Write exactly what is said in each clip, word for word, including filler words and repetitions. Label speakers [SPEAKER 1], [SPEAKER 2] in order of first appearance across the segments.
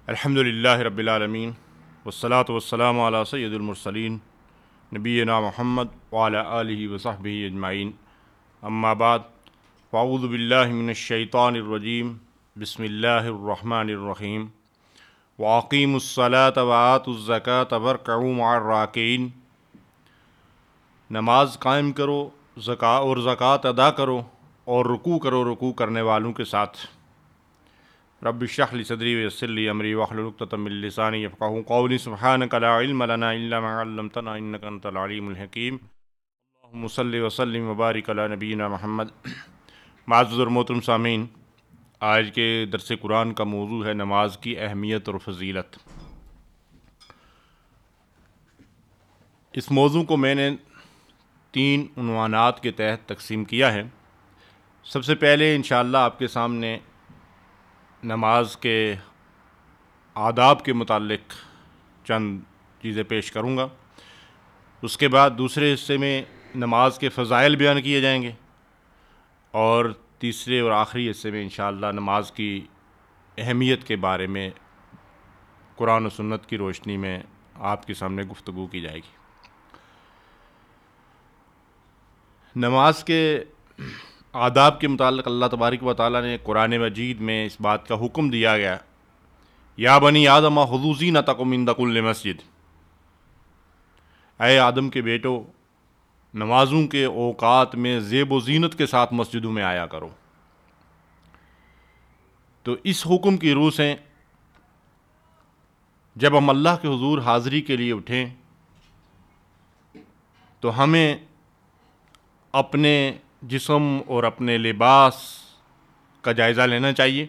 [SPEAKER 1] الحمد للہ رب العالمین والصلاة والسلام علی سید المرسلین نبینا محمد وعلی آلہ وصحبہ اجمعین، اما بعد فاعوذ باللہ من الشیطان الرجیم، بسم اللہ الرحمن الرحیم۔ واقیموا الصلاة وآتوا الزکاة وارکعوا مع الراکعین، نماز قائم کرو زکاة اور زکوٰۃ ادا کرو اور رکوع کرو رکوع کرنے والوں کے ساتھ۔ رب اشرح لی صدری ویسر لی امری واحلل عقدۃ من لسانی یفقہوا قولی، سبحانک لا علم لنا الا ما علمتنا انک انت العلیم الحکیم۔ اللہم صلی وسلم وبارک علی نبینا محمد۔ معزز اور محترم سامعین، آج کے درس قرآن کا موضوع ہے نماز کی اہمیت اور فضیلت۔ اس موضوع کو میں نے تین عنوانات کے تحت تقسیم کیا ہے۔ سب سے پہلے انشاءاللہ آپ کے سامنے نماز کے آداب کے متعلق چند چیزیں پیش کروں گا۔ اس کے بعد دوسرے حصے میں نماز کے فضائل بیان کیے جائیں گے، اور تیسرے اور آخری حصے میں انشاءاللہ نماز کی اہمیت کے بارے میں قرآن و سنت کی روشنی میں آپ کے سامنے گفتگو کی جائے گی۔ نماز کے آداب کے متعلق اللہ تبارک و تعالیٰ نے قرآن مجید میں اس بات کا حکم دیا گیا، یا بنی آدم خذوا زینتکم عند کل مسجد، اے آدم کے بیٹو نمازوں کے اوقات میں زیب و زینت کے ساتھ مسجدوں میں آیا کرو۔ تو اس حکم کی روح سے جب ہم اللہ کے حضور حاضری کے لیے اٹھیں تو ہمیں اپنے جسم اور اپنے لباس کا جائزہ لینا چاہیے۔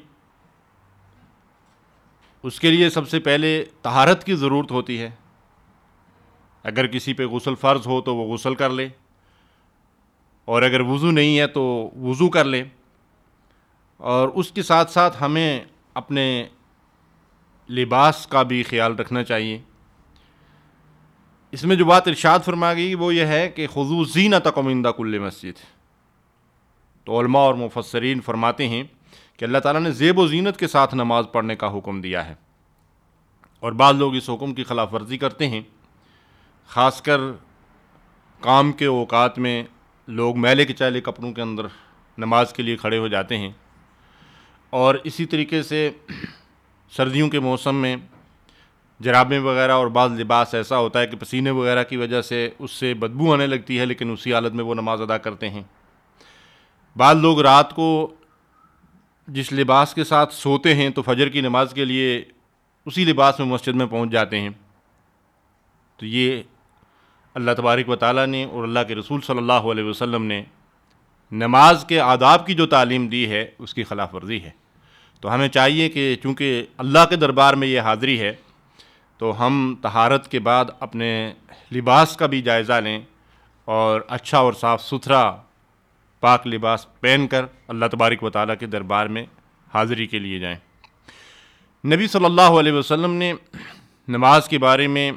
[SPEAKER 1] اس کے لیے سب سے پہلے طہارت کی ضرورت ہوتی ہے۔ اگر کسی پہ غسل فرض ہو تو وہ غسل کر لے، اور اگر وضو نہیں ہے تو وضو کر لے، اور اس کے ساتھ ساتھ ہمیں اپنے لباس کا بھی خیال رکھنا چاہیے۔ اس میں جو بات ارشاد فرما گئی وہ یہ ہے کہ خذوا زینتکم عند کل مسجد۔ تو علماء اور مفسرین فرماتے ہیں کہ اللہ تعالیٰ نے زیب و زینت کے ساتھ نماز پڑھنے کا حکم دیا ہے، اور بعض لوگ اس حکم کی خلاف ورزی کرتے ہیں۔ خاص کر کام کے اوقات میں لوگ میلے کے چالے کپڑوں کے اندر نماز کے لیے کھڑے ہو جاتے ہیں، اور اسی طریقے سے سردیوں کے موسم میں جرابیں وغیرہ اور بعض لباس ایسا ہوتا ہے کہ پسینے وغیرہ کی وجہ سے اس سے بدبو آنے لگتی ہے، لیکن اسی حالت میں وہ نماز ادا کرتے ہیں۔ بعض لوگ رات کو جس لباس کے ساتھ سوتے ہیں تو فجر کی نماز کے لیے اسی لباس میں مسجد میں پہنچ جاتے ہیں۔ تو یہ اللہ تبارک و تعالیٰ نے اور اللہ کے رسول صلی اللہ علیہ وسلم نے نماز کے آداب کی جو تعلیم دی ہے اس کی خلاف ورزی ہے۔ تو ہمیں چاہیے کہ چونکہ اللہ کے دربار میں یہ حاضری ہے تو ہم طہارت کے بعد اپنے لباس کا بھی جائزہ لیں، اور اچھا اور صاف ستھرا پاک لباس پہن کر اللہ تبارک و تعالیٰ کے دربار میں حاضری کے لیے جائیں۔ نبی صلی اللہ علیہ وسلم نے نماز کے بارے میں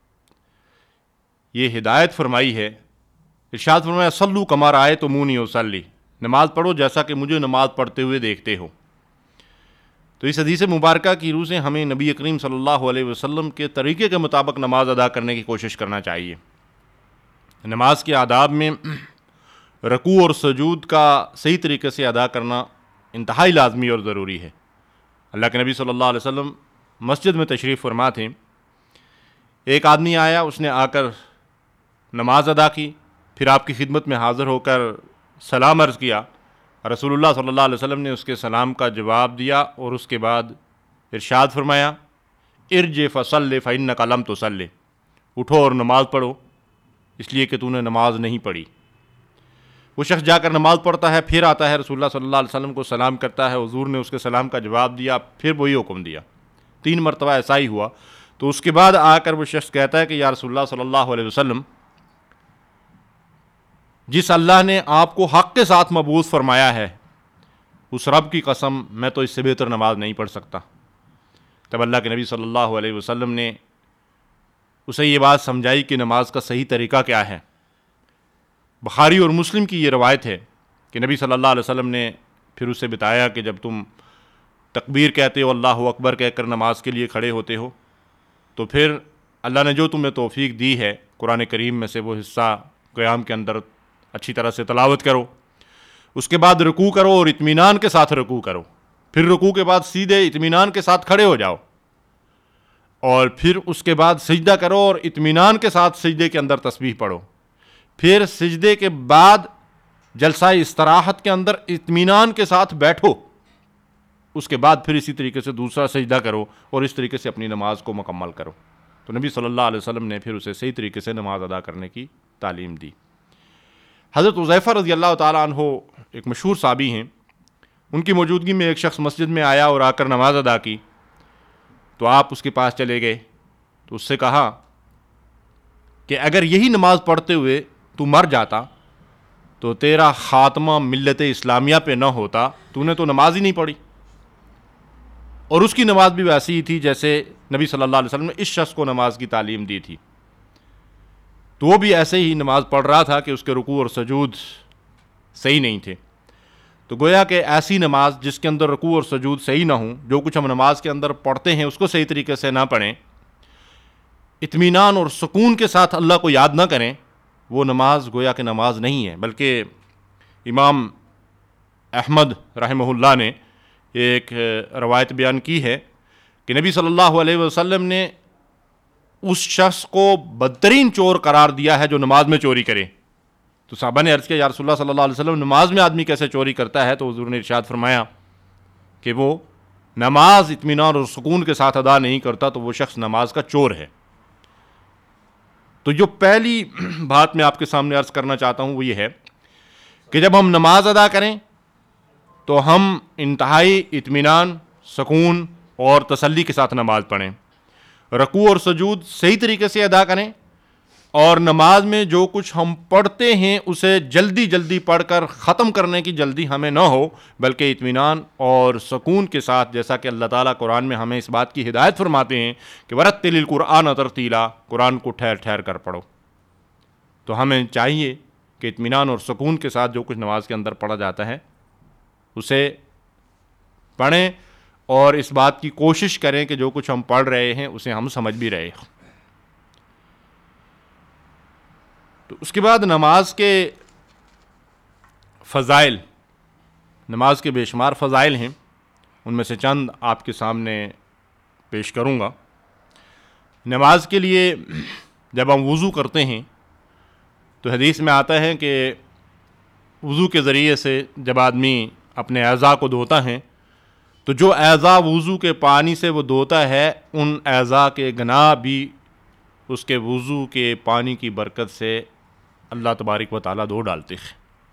[SPEAKER 1] یہ ہدایت فرمائی ہے، ارشاد فرمایا صلوا کما رأیتمونی اصلی، نماز پڑھو جیسا کہ مجھے نماز پڑھتے ہوئے دیکھتے ہو۔ تو اس حدیث مبارکہ کی روح سے ہمیں نبی کریم صلی اللہ علیہ وسلم کے طریقے کے مطابق نماز ادا کرنے کی کوشش کرنا چاہیے۔ نماز کے آداب میں رکوع اور سجود کا صحیح طریقے سے ادا کرنا انتہائی لازمی اور ضروری ہے۔ اللہ کے نبی صلی اللہ علیہ وسلم مسجد میں تشریف فرما تھے، ایک آدمی آیا، اس نے آ کر نماز ادا کی، پھر آپ کی خدمت میں حاضر ہو کر سلام عرض کیا۔ رسول اللہ صلی اللہ علیہ وسلم نے اس کے سلام کا جواب دیا، اور اس کے بعد ارشاد فرمایا ارجع فصلی فإنک لم تصلی، اٹھو اور نماز پڑھو اس لیے کہ تو نے نماز نہیں پڑھی۔ وہ شخص جا کر نماز پڑھتا ہے، پھر آتا ہے رسول اللہ صلی اللہ علیہ وسلم کو سلام کرتا ہے، حضور نے اس کے سلام کا جواب دیا، پھر وہی حکم دیا۔ تین مرتبہ ایسا ہی ہوا۔ تو اس کے بعد آ کر وہ شخص کہتا ہے کہ یا رسول اللہ صلی اللہ علیہ وسلم، جس اللہ نے آپ کو حق کے ساتھ مبعوث فرمایا ہے اس رب کی قسم میں تو اس سے بہتر نماز نہیں پڑھ سکتا۔ تب اللہ کے نبی صلی اللہ علیہ وسلم نے اسے یہ بات سمجھائی کہ نماز کا صحیح طریقہ کیا ہے۔ بخاری اور مسلم کی یہ روایت ہے کہ نبی صلی اللہ علیہ وسلم نے پھر اسے بتایا کہ جب تم تکبیر کہتے ہو، اللہ اکبر کہہ کر نماز کے لیے کھڑے ہوتے ہو، تو پھر اللہ نے جو تمہیں توفیق دی ہے قرآن کریم میں سے وہ حصہ قیام کے اندر اچھی طرح سے تلاوت کرو، اس کے بعد رکوع کرو اور اطمینان کے ساتھ رکوع کرو، پھر رکوع کے بعد سیدھے اطمینان کے ساتھ کھڑے ہو جاؤ، اور پھر اس کے بعد سجدہ کرو اور اطمینان کے ساتھ سجدے کے اندر تسبیح پڑھو، پھر سجدے کے بعد جلسہ استراحت کے اندر اطمینان کے ساتھ بیٹھو، اس کے بعد پھر اسی طریقے سے دوسرا سجدہ کرو اور اس طریقے سے اپنی نماز کو مکمل کرو۔ تو نبی صلی اللہ علیہ وسلم نے پھر اسے صحیح طریقے سے نماز ادا کرنے کی تعلیم دی۔ حضرت حذیفہ رضی اللہ تعالیٰ عنہ ایک مشہور صحابی ہیں، ان کی موجودگی میں ایک شخص مسجد میں آیا اور آ کر نماز ادا کی، تو آپ اس کے پاس چلے گئے تو اس سے کہا کہ اگر یہی نماز پڑھتے ہوئے تو مر جاتا تو تیرا خاتمہ ملت اسلامیہ پہ نہ ہوتا، تو نے تو نماز ہی نہیں پڑھی۔ اور اس کی نماز بھی ویسی ہی تھی جیسے نبی صلی اللہ علیہ وسلم نے اس شخص کو نماز کی تعلیم دی تھی، تو وہ بھی ایسے ہی نماز پڑھ رہا تھا کہ اس کے رکوع اور سجود صحیح نہیں تھے۔ تو گویا کہ ایسی نماز جس کے اندر رکوع اور سجود صحیح نہ ہوں، جو کچھ ہم نماز کے اندر پڑھتے ہیں اس کو صحیح طریقے سے نہ پڑھیں، اطمینان اور سکون کے ساتھ اللہ کو یاد نہ کریں، وہ نماز گویا کہ نماز نہیں ہے۔ بلکہ امام احمد رحمہ اللہ نے ایک روایت بیان کی ہے کہ نبی صلی اللہ علیہ وسلم نے اس شخص کو بدترین چور قرار دیا ہے جو نماز میں چوری کرے۔ تو صحابہ نے عرض کیا یا رسول اللہ صلی اللہ علیہ وسلم، نماز میں آدمی کیسے چوری کرتا ہے؟ تو حضور نے ارشاد فرمایا کہ وہ نماز اطمینان اور سکون کے ساتھ ادا نہیں کرتا تو وہ شخص نماز کا چور ہے۔ تو جو پہلی بات میں آپ کے سامنے عرض کرنا چاہتا ہوں وہ یہ ہے کہ جب ہم نماز ادا کریں تو ہم انتہائی اطمینان، سکون اور تسلی کے ساتھ نماز پڑھیں، رکوع اور سجود صحیح طریقے سے ادا کریں، اور نماز میں جو کچھ ہم پڑھتے ہیں اسے جلدی جلدی پڑھ کر ختم کرنے کی جلدی ہمیں نہ ہو، بلکہ اطمینان اور سکون کے ساتھ، جیسا کہ اللہ تعالیٰ قرآن میں ہمیں اس بات کی ہدایت فرماتے ہیں کہ وَرَتِّلِ الْقُرْآنَ تَرْتِیلًا، قرآن کو ٹھہر ٹھہر کر پڑھو۔ تو ہمیں چاہیے کہ اطمینان اور سکون کے ساتھ جو کچھ نماز کے اندر پڑھا جاتا ہے اسے پڑھیں، اور اس بات کی کوشش کریں کہ جو کچھ ہم پڑھ رہے ہیں اسے ہم سمجھ بھی رہے ہیں۔ تو اس کے بعد نماز کے فضائل، نماز کے بے شمار فضائل ہیں، ان میں سے چند آپ کے سامنے پیش کروں گا۔ نماز کے لیے جب ہم وضو کرتے ہیں تو حدیث میں آتا ہے کہ وضو کے ذریعے سے جب آدمی اپنے اعضاء کو دھوتا ہے تو جو اعضاء وضو کے پانی سے وہ دھوتا ہے ان اعضاء کے گناہ بھی اس کے وضو کے پانی کی برکت سے اللہ تبارک و تعالیٰ دھو ڈالتے ہیں۔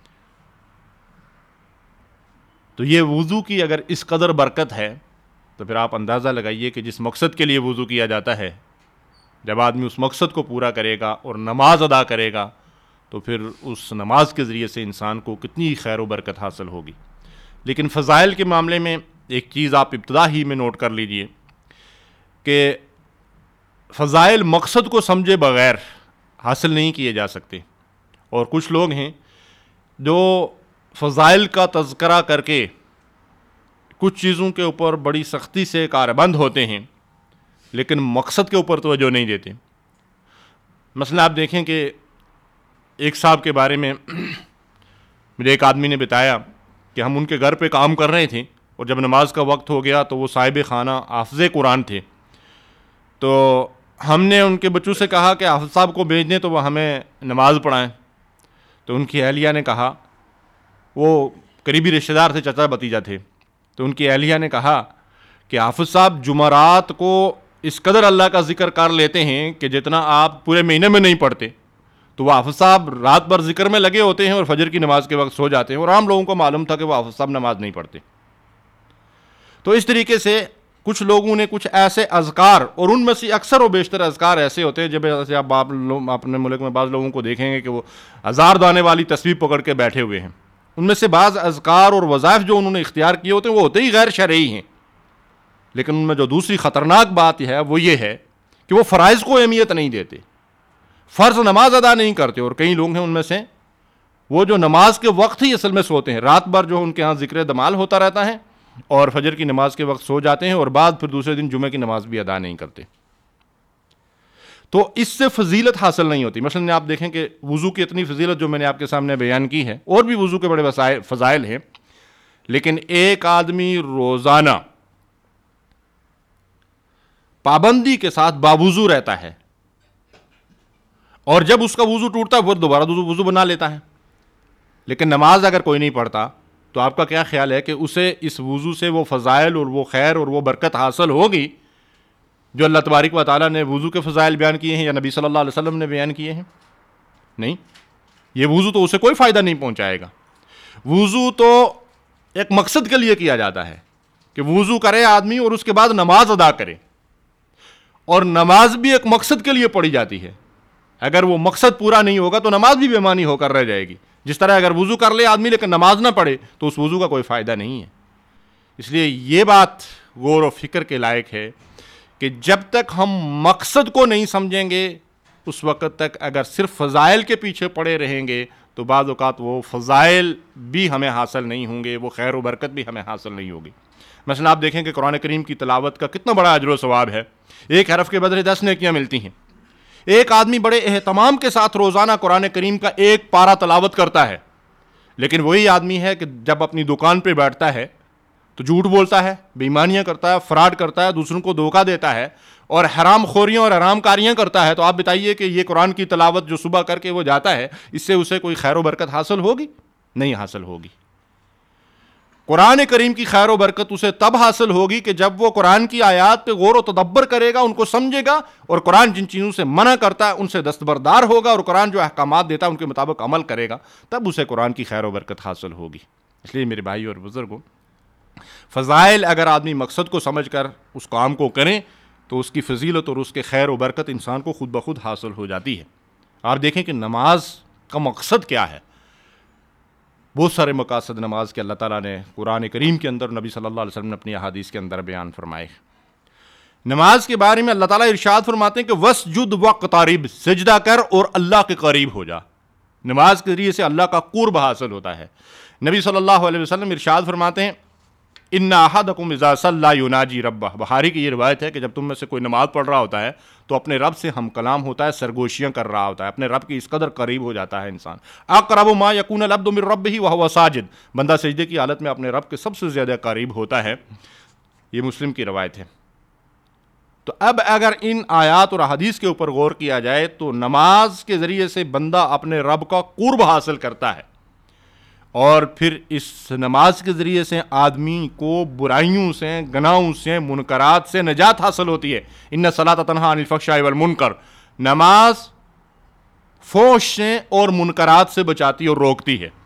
[SPEAKER 1] تو یہ وضو کی اگر اس قدر برکت ہے تو پھر آپ اندازہ لگائیے کہ جس مقصد کے لیے وضو کیا جاتا ہے، جب آدمی اس مقصد کو پورا کرے گا اور نماز ادا کرے گا تو پھر اس نماز کے ذریعے سے انسان کو کتنی خیر و برکت حاصل ہوگی۔ لیکن فضائل کے معاملے میں ایک چیز آپ ابتدا ہی میں نوٹ کر لیجئے کہ فضائل مقصد کو سمجھے بغیر حاصل نہیں کیے جا سکتے، اور کچھ لوگ ہیں جو فضائل کا تذکرہ کر کے کچھ چیزوں کے اوپر بڑی سختی سے کاربند ہوتے ہیں لیکن مقصد کے اوپر توجہ نہیں دیتے۔ مثلا آپ دیکھیں کہ ایک صاحب کے بارے میں مجھے ایک آدمی نے بتایا کہ ہم ان کے گھر پہ کام کر رہے تھے اور جب نماز کا وقت ہو گیا تو وہ صاحب خانہ حافظ قرآن تھے، تو ہم نے ان کے بچوں سے کہا کہ حافظ صاحب کو بھیج دیں تو وہ ہمیں نماز پڑھائیں۔ تو ان کی اہلیہ نے کہا، وہ قریبی رشتہ دار تھے، چچا بھتیجا تھے، تو ان کی اہلیہ نے کہا کہ حافظ صاحب جمعرات کو اس قدر اللہ کا ذکر کر لیتے ہیں کہ جتنا آپ پورے مہینے میں نہیں پڑھتے۔ تو وہ حافظ صاحب رات بھر ذکر میں لگے ہوتے ہیں اور فجر کی نماز کے وقت سو جاتے ہیں، اور عام لوگوں کو معلوم تھا کہ وہ حافظ صاحب نماز نہیں پڑھتے۔ تو اس طریقے سے کچھ لوگوں نے کچھ ایسے اذکار، اور ان میں سے اکثر و بیشتر اذکار ایسے ہوتے ہیں جب ایسے آپ اپنے ملک میں بعض لوگوں کو دیکھیں گے کہ وہ ہزار دانے والی تسبیح پکڑ کے بیٹھے ہوئے ہیں، ان میں سے بعض اذکار اور وظائف جو انہوں نے اختیار کیے ہوتے ہیں وہ ہوتے ہی غیر شرعی ہیں، لیکن ان میں جو دوسری خطرناک بات ہے وہ یہ ہے کہ وہ فرائض کو اہمیت نہیں دیتے، فرض نماز ادا نہیں کرتے، اور کئی لوگ ہیں ان میں سے وہ جو نماز کے وقت ہی اصل میں سوتے ہیں، رات بھر جو ان کے ہاں ذکر دمال ہوتا رہتا ہے اور فجر کی نماز کے وقت سو جاتے ہیں اور بعد پھر دوسرے دن جمعہ کی نماز بھی ادا نہیں کرتے، تو اس سے فضیلت حاصل نہیں ہوتی۔ مثلا آپ دیکھیں کہ وضو کی اتنی فضیلت جو میں نے آپ کے سامنے بیان کی ہے، اور بھی وضو کے بڑے فضائل ہیں، لیکن ایک آدمی روزانہ پابندی کے ساتھ باوضو رہتا ہے، اور جب اس کا وضو ٹوٹتا ہے وہ دوبارہ وضو بنا لیتا ہے، لیکن نماز اگر کوئی نہیں پڑھتا تو آپ کا کیا خیال ہے کہ اسے اس وضو سے وہ فضائل اور وہ خیر اور وہ برکت حاصل ہوگی جو اللہ تبارک و تعالیٰ نے وضو کے فضائل بیان کیے ہیں یا نبی صلی اللہ علیہ وسلم نے بیان کیے ہیں؟ نہیں، یہ وضو تو اسے کوئی فائدہ نہیں پہنچائے گا۔ وضو تو ایک مقصد کے لیے کیا جاتا ہے کہ وضو کرے آدمی اور اس کے بعد نماز ادا کرے، اور نماز بھی ایک مقصد کے لیے پڑھی جاتی ہے۔ اگر وہ مقصد پورا نہیں ہوگا تو نماز بھی بے معنی ہو کر رہ جائے گی۔ جس طرح اگر وضو کر لے آدمی لیکن نماز نہ پڑھے تو اس وضو کا کوئی فائدہ نہیں ہے۔ اس لیے یہ بات غور و فکر کے لائق ہے کہ جب تک ہم مقصد کو نہیں سمجھیں گے اس وقت تک اگر صرف فضائل کے پیچھے پڑے رہیں گے تو بعض اوقات وہ فضائل بھی ہمیں حاصل نہیں ہوں گے، وہ خیر و برکت بھی ہمیں حاصل نہیں ہوگی۔ مثلا آپ دیکھیں کہ قرآن کریم کی تلاوت کا کتنا بڑا اجر و ثواب ہے، ایک حرف کے بدلے دس نیکیاں ملتی ہیں۔ ایک آدمی بڑے اہتمام کے ساتھ روزانہ قرآن کریم کا ایک پارہ تلاوت کرتا ہے، لیکن وہی آدمی ہے کہ جب اپنی دکان پہ بیٹھتا ہے تو جھوٹ بولتا ہے، بے ایمانیاں کرتا ہے، فراڈ کرتا ہے، دوسروں کو دھوکہ دیتا ہے اور حرام خوریاں اور حرام کاریاں کرتا ہے، تو آپ بتائیے کہ یہ قرآن کی تلاوت جو صبح کر کے وہ جاتا ہے، اس سے اسے کوئی خیر و برکت حاصل ہوگی؟ نہیں حاصل ہوگی۔ قرآن کریم کی خیر و برکت اسے تب حاصل ہوگی کہ جب وہ قرآن کی آیات پہ غور و تدبر کرے گا، ان کو سمجھے گا، اور قرآن جن چیزوں سے منع کرتا ہے ان سے دستبردار ہوگا، اور قرآن جو احکامات دیتا ہے ان کے مطابق عمل کرے گا، تب اسے قرآن کی خیر و برکت حاصل ہوگی۔ اس لیے میرے بھائی اور بزرگوں، فضائل اگر آدمی مقصد کو سمجھ کر اس کام کو کریں تو اس کی فضیلت اور اس کے خیر و برکت انسان کو خود بخود حاصل ہو جاتی ہے۔ آپ دیکھیں کہ نماز کا مقصد کیا ہے، بہت سارے مقاصد نماز کے اللہ تعالیٰ نے قرآن کریم کے اندر، نبی صلی اللہ علیہ وسلم نے اپنی احادیث کے اندر بیان فرمائے۔ نماز کے بارے میں اللہ تعالیٰ ارشاد فرماتے ہیں کہ وسجد واقترب، سجدہ کر اور اللہ کے قریب ہو جا۔ نماز کے ذریعے سے اللہ کا قرب حاصل ہوتا ہے۔ نبی صلی اللہ علیہ وسلم ارشاد فرماتے ہیں ان احدکم اذا صلی یناجی ربہ، بخاری کی یہ روایت ہے کہ جب تم میں سے کوئی نماز پڑھ رہا ہوتا ہے تو اپنے رب سے ہم کلام ہوتا ہے، سرگوشیاں کر رہا ہوتا ہے، اپنے رب کی اس قدر قریب ہو جاتا ہے انسان۔ اقرب ما یکون العبد من ربہ وہو ساجد، بندہ سجدے کی حالت میں اپنے رب کے سب سے زیادہ قریب ہوتا ہے۔ یہ مسلم کی روایت ہے۔ تو اب اگر ان آیات اور احادیث کے اوپر غور کیا جائے تو نماز کے ذریعے سے بندہ اپنے رب کا قرب حاصل کرتا ہے، اور پھر اس نماز کے ذریعے سے آدمی کو برائیوں سے، گناہوں سے، منکرات سے نجات حاصل ہوتی ہے۔ ان الصلاۃ تنہی عن الفحشاء والمنکر، نماز فحش سے اور منکرات سے بچاتی اور روکتی ہے۔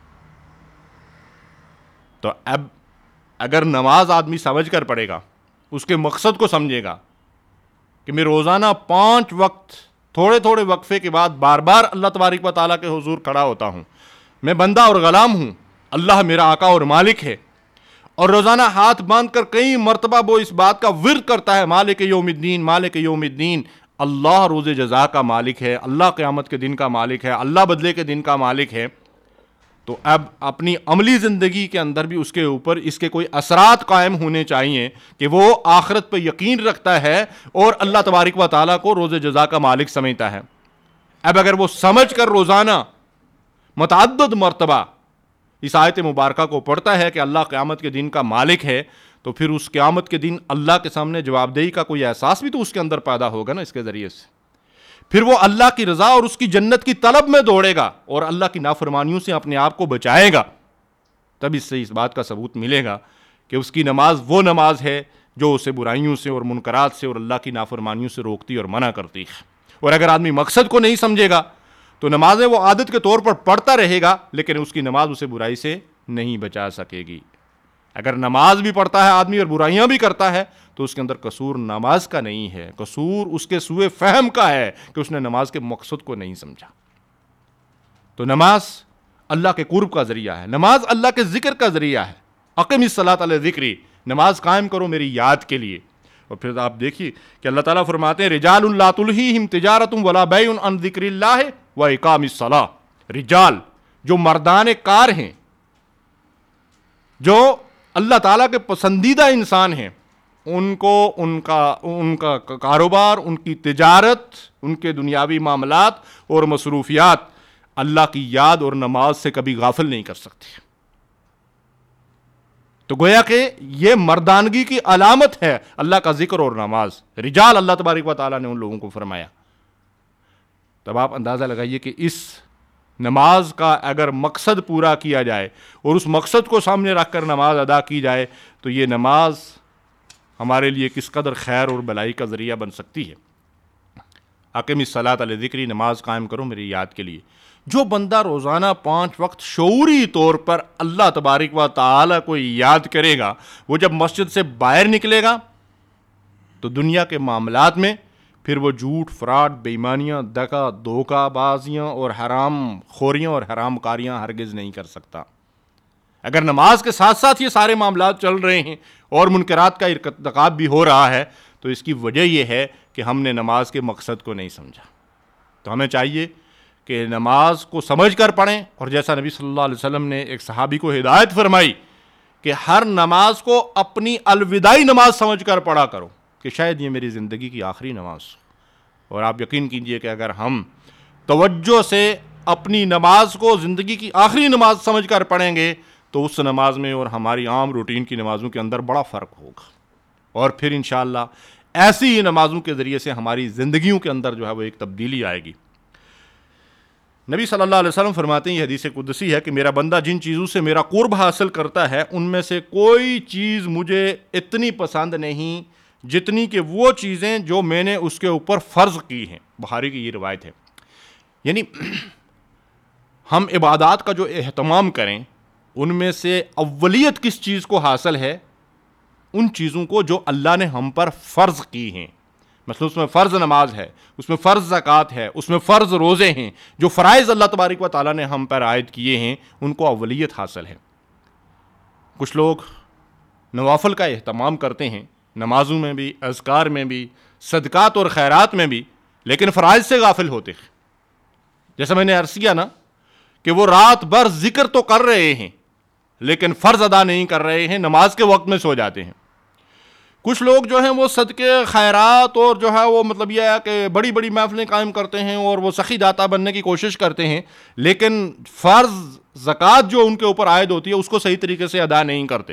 [SPEAKER 1] تو اب اگر نماز آدمی سمجھ کر پڑھے گا، اس کے مقصد کو سمجھے گا کہ میں روزانہ پانچ وقت تھوڑے تھوڑے وقفے کے بعد بار بار اللہ تبارک و تعالیٰ کے حضور کھڑا ہوتا ہوں، میں بندہ اور غلام ہوں، اللہ میرا آقا اور مالک ہے، اور روزانہ ہاتھ باندھ کر کئی مرتبہ وہ اس بات کا ورد کرتا ہے مالک یوم الدین، مالک یوم الدین، اللہ روز جزا کا مالک ہے، اللہ قیامت کے دن کا مالک ہے، اللہ بدلے کے دن کا مالک ہے، تو اب اپنی عملی زندگی کے اندر بھی اس کے اوپر اس کے کوئی اثرات قائم ہونے چاہیے کہ وہ آخرت پہ یقین رکھتا ہے اور اللہ تبارک و تعالیٰ کو روز جزا کا مالک سمجھتا ہے۔ اب اگر وہ سمجھ کر روزانہ متعدد مرتبہ اس آیت مبارکہ کو پڑھتا ہے کہ اللہ قیامت کے دن کا مالک ہے، تو پھر اس قیامت کے دن اللہ کے سامنے جواب دہی کا کوئی احساس بھی تو اس کے اندر پیدا ہوگا نا۔ اس کے ذریعے سے پھر وہ اللہ کی رضا اور اس کی جنت کی طلب میں دوڑے گا اور اللہ کی نافرمانیوں سے اپنے آپ کو بچائے گا۔ تب اس سے اس بات کا ثبوت ملے گا کہ اس کی نماز وہ نماز ہے جو اسے برائیوں سے اور منکرات سے اور اللہ کی نافرمانیوں سے روکتی اور منع کرتی ہے۔ اور اگر آدمی مقصد کو نہیں سمجھے گا تو نمازیں وہ عادت کے طور پر پڑھتا رہے گا، لیکن اس کی نماز اسے برائی سے نہیں بچا سکے گی۔ اگر نماز بھی پڑھتا ہے آدمی اور برائیاں بھی کرتا ہے تو اس کے اندر قصور نماز کا نہیں ہے، قصور اس کے سوء فہم کا ہے کہ اس نے نماز کے مقصد کو نہیں سمجھا۔ تو نماز اللہ کے قرب کا ذریعہ ہے، نماز اللہ کے ذکر کا ذریعہ ہے۔ اقم الصلاۃ علی ذکری، نماز قائم کرو میری یاد کے لیے۔ اور پھر آپ دیکھیے کہ اللہ تعالیٰ فرماتے ہیں رجال لا تلہیہم تجارۃ ولا بیع عن ذکر اللہ و اقام الصلاۃ، رجال جو مردان کار ہیں، جو اللہ تعالیٰ کے پسندیدہ انسان ہیں، ان کو ان کا ان کا کاروبار، ان کی تجارت، ان کے دنیاوی معاملات اور مصروفیات اللہ کی یاد اور نماز سے کبھی غافل نہیں کر سکتے۔ تو گویا کہ یہ مردانگی کی علامت ہے اللہ کا ذکر اور نماز۔ رجال اللہ تبارک و تعالیٰ نے ان لوگوں کو فرمایا۔ تب آپ اندازہ لگائیے کہ اس نماز کا اگر مقصد پورا کیا جائے اور اس مقصد کو سامنے رکھ کر نماز ادا کی جائے تو یہ نماز ہمارے لیے کس قدر خیر اور بلائی کا ذریعہ بن سکتی ہے۔ اقم الصلاۃ لذکری، نماز قائم کرو میری یاد کے لیے۔ جو بندہ روزانہ پانچ وقت شعوری طور پر اللہ تبارک و تعالیٰ کو یاد کرے گا، وہ جب مسجد سے باہر نکلے گا تو دنیا کے معاملات میں پھر وہ جھوٹ، فراڈ، بے ایمانیاں، دغا، دھوکہ بازیاں اور حرام خوریاں اور حرام کاریاں ہرگز نہیں کر سکتا۔ اگر نماز کے ساتھ ساتھ یہ سارے معاملات چل رہے ہیں اور منکرات کا ارتکاب بھی ہو رہا ہے تو اس کی وجہ یہ ہے کہ ہم نے نماز کے مقصد کو نہیں سمجھا۔ تو ہمیں چاہیے کہ نماز کو سمجھ کر پڑھیں، اور جیسا نبی صلی اللہ علیہ وسلم نے ایک صحابی کو ہدایت فرمائی کہ ہر نماز کو اپنی الوداعی نماز سمجھ کر پڑھا کرو کہ شاید یہ میری زندگی کی آخری نماز ہو۔ اور آپ یقین کیجئے کہ اگر ہم توجہ سے اپنی نماز کو زندگی کی آخری نماز سمجھ کر پڑھیں گے تو اس نماز میں اور ہماری عام روٹین کی نمازوں کے اندر بڑا فرق ہوگا، اور پھر انشاءاللہ ایسی ہی نمازوں کے ذریعے سے ہماری زندگیوں کے اندر جو ہے وہ ایک تبدیلی آئے گی۔ نبی صلی اللہ علیہ وسلم فرماتے ہیں، یہ حدیث قدسی ہے، کہ میرا بندہ جن چیزوں سے میرا قرب حاصل کرتا ہے ان میں سے کوئی چیز مجھے اتنی پسند نہیں جتنی کہ وہ چیزیں جو میں نے اس کے اوپر فرض کی ہیں۔ بخاری کی یہ روایت ہے۔ یعنی ہم عبادات کا جو اہتمام کریں ان میں سے اولیت کس چیز کو حاصل ہے؟ ان چیزوں کو جو اللہ نے ہم پر فرض کی ہیں۔ مثلا اس میں فرض نماز ہے، اس میں فرض زکوٰۃ ہے، اس میں فرض روزے ہیں، جو فرائض اللہ تبارک و تعالیٰ نے ہم پر عائد کیے ہیں ان کو اولیت حاصل ہے۔ کچھ لوگ نوافل کا اہتمام کرتے ہیں، نمازوں میں بھی، اذکار میں بھی، صدقات اور خیرات میں بھی، لیکن فرائض سے غافل ہوتے ہیں۔ جیسا میں نے عرض کیا نا کہ وہ رات بھر ذکر تو کر رہے ہیں لیکن فرض ادا نہیں کر رہے ہیں، نماز کے وقت میں سو جاتے ہیں۔ کچھ لوگ جو ہیں وہ صدقے خیرات اور جو ہے وہ مطلب یہ ہے کہ بڑی بڑی محفلیں قائم کرتے ہیں اور وہ سخی داتا بننے کی کوشش کرتے ہیں، لیکن فرض زکوٰۃ جو ان کے اوپر عائد ہوتی ہے اس کو صحیح طریقے سے ادا نہیں کرتے۔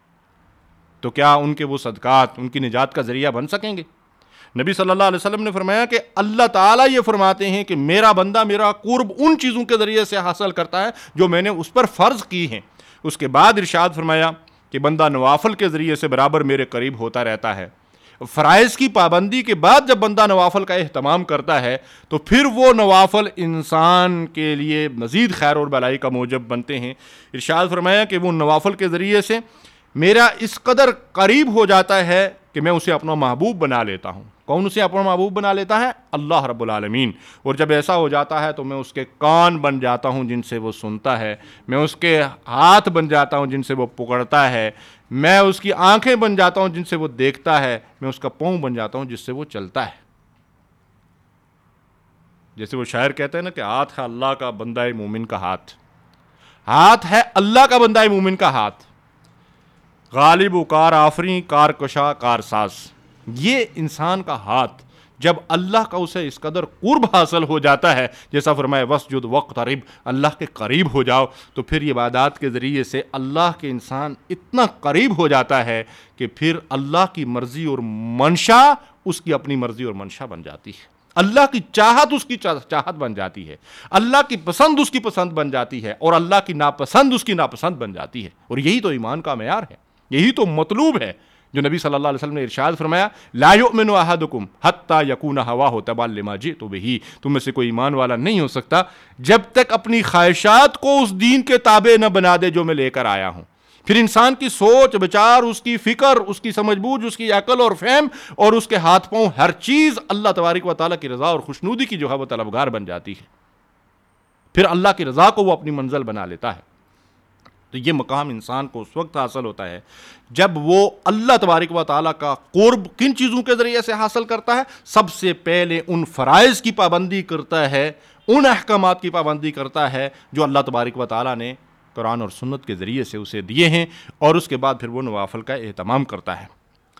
[SPEAKER 1] تو کیا ان کے وہ صدقات ان کی نجات کا ذریعہ بن سکیں گے؟ نبی صلی اللہ علیہ وسلم نے فرمایا کہ اللہ تعالیٰ یہ فرماتے ہیں کہ میرا بندہ میرا قرب ان چیزوں کے ذریعے سے حاصل کرتا ہے جو میں نے اس پر فرض کی ہیں۔ اس کے بعد ارشاد فرمایا کہ بندہ نوافل کے ذریعے سے برابر میرے قریب ہوتا رہتا ہے۔ فرائض کی پابندی کے بعد جب بندہ نوافل کا اہتمام کرتا ہے تو پھر وہ نوافل انسان کے لیے مزید خیر اور بلائی کا موجب بنتے ہیں۔ ارشاد فرمایا کہ وہ نوافل کے ذریعے سے میرا اس قدر قریب ہو جاتا ہے کہ میں اسے اپنا محبوب بنا لیتا ہوں۔ کون اسے اپنا محبوب بنا لیتا ہے؟ اللہ رب العالمین۔ اور جب ایسا ہو جاتا ہے تو میں اس کے کان بن جاتا ہوں جن سے وہ سنتا ہے، میں اس کے ہاتھ بن جاتا ہوں جن سے وہ پکڑتا ہے، میں اس کی آنکھیں بن جاتا ہوں جن سے وہ دیکھتا ہے، میں اس کا پاؤں بن جاتا ہوں جس سے وہ چلتا ہے۔ جیسے وہ شاعر کہتے ہیں نا کہ ہاتھ ہے اللہ کا بندہ مومن کا ہاتھ، ہاتھ ہے اللہ کا بندہ مومن کا ہاتھ، غالب و کار آفریں کار کشا کار ساز۔ یہ انسان کا ہاتھ جب اللہ کا اسے اس قدر قرب حاصل ہو جاتا ہے، جیسا فرمائے وسجد وقترب، اللہ کے قریب ہو جاؤ، تو پھر یہ عبادات کے ذریعے سے اللہ کے انسان اتنا قریب ہو جاتا ہے کہ پھر اللہ کی مرضی اور منشا اس کی اپنی مرضی اور منشا بن جاتی ہے، اللہ کی چاہت اس کی چاہت بن جاتی ہے، اللہ کی پسند اس کی پسند بن جاتی ہے، اور اللہ کی ناپسند اس کی ناپسند بن جاتی ہے۔ اور یہی تو ایمان کا معیار ہے، یہی تو مطلوب ہے جو نبی صلی اللہ علیہ وسلم نے ارشاد فرمایا، لا یؤمن احدکم حتی یکون ہواہ تبعا لما جئت بہ، تم میں سے کوئی ایمان والا نہیں ہو سکتا جب تک اپنی خواہشات کو اس دین کے تابع نہ بنا دے جو میں لے کر آیا ہوں۔ پھر انسان کی سوچ بچار، اس کی فکر، اس کی سمجھ بوجھ، اس کی عقل اور فہم اور اس کے ہاتھ پاؤں، ہر چیز اللہ تبارک و تعالیٰ کی رضا اور خوشنودی کی جو ہے وہ طلبگار بن جاتی ہے۔ پھر اللہ کی رضا کو وہ اپنی منزل بنا لیتا ہے۔ تو یہ مقام انسان کو اس وقت حاصل ہوتا ہے جب وہ اللہ تبارک و تعالیٰ کا قرب کن چیزوں کے ذریعے سے حاصل کرتا ہے؟ سب سے پہلے ان فرائض کی پابندی کرتا ہے، ان احکامات کی پابندی کرتا ہے جو اللہ تبارک و تعالیٰ نے قرآن اور سنت کے ذریعے سے اسے دیے ہیں، اور اس کے بعد پھر وہ نوافل کا اہتمام کرتا ہے۔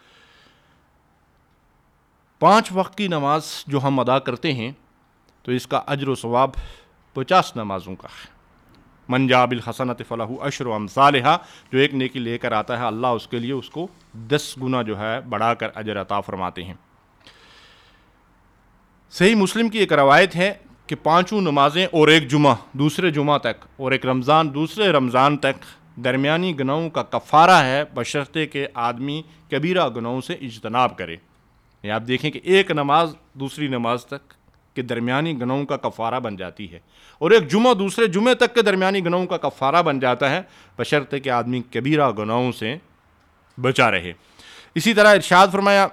[SPEAKER 1] پانچ وقت کی نماز جو ہم ادا کرتے ہیں تو اس کا اجر و ثواب پچاس نمازوں کا ہے۔ من جاء بالحسنۃ فلہ عشر امثالھا، جو ایک نیکی لے کر آتا ہے اللہ اس کے لیے اس کو دس گنا جو ہے بڑھا کر اجر عطا فرماتے ہیں۔ صحیح مسلم کی ایک روایت ہے کہ پانچوں نمازیں اور ایک جمعہ دوسرے جمعہ تک اور ایک رمضان دوسرے رمضان تک درمیانی گناہوں کا کفارہ ہے، بشرطے کہ آدمی کبیرہ گناہوں سے اجتناب کرے۔ یہ آپ دیکھیں کہ ایک نماز دوسری نماز تک کے درمیانی گناہوں کا کفارہ بن جاتی ہے، اور ایک جمعہ دوسرے جمعے تک کے درمیانی گناہوں کا کفارہ بن جاتا ہے، بشرطے کہ آدمی کبیرہ گناہوں سے بچا رہے۔ اسی طرح ارشاد فرمایا،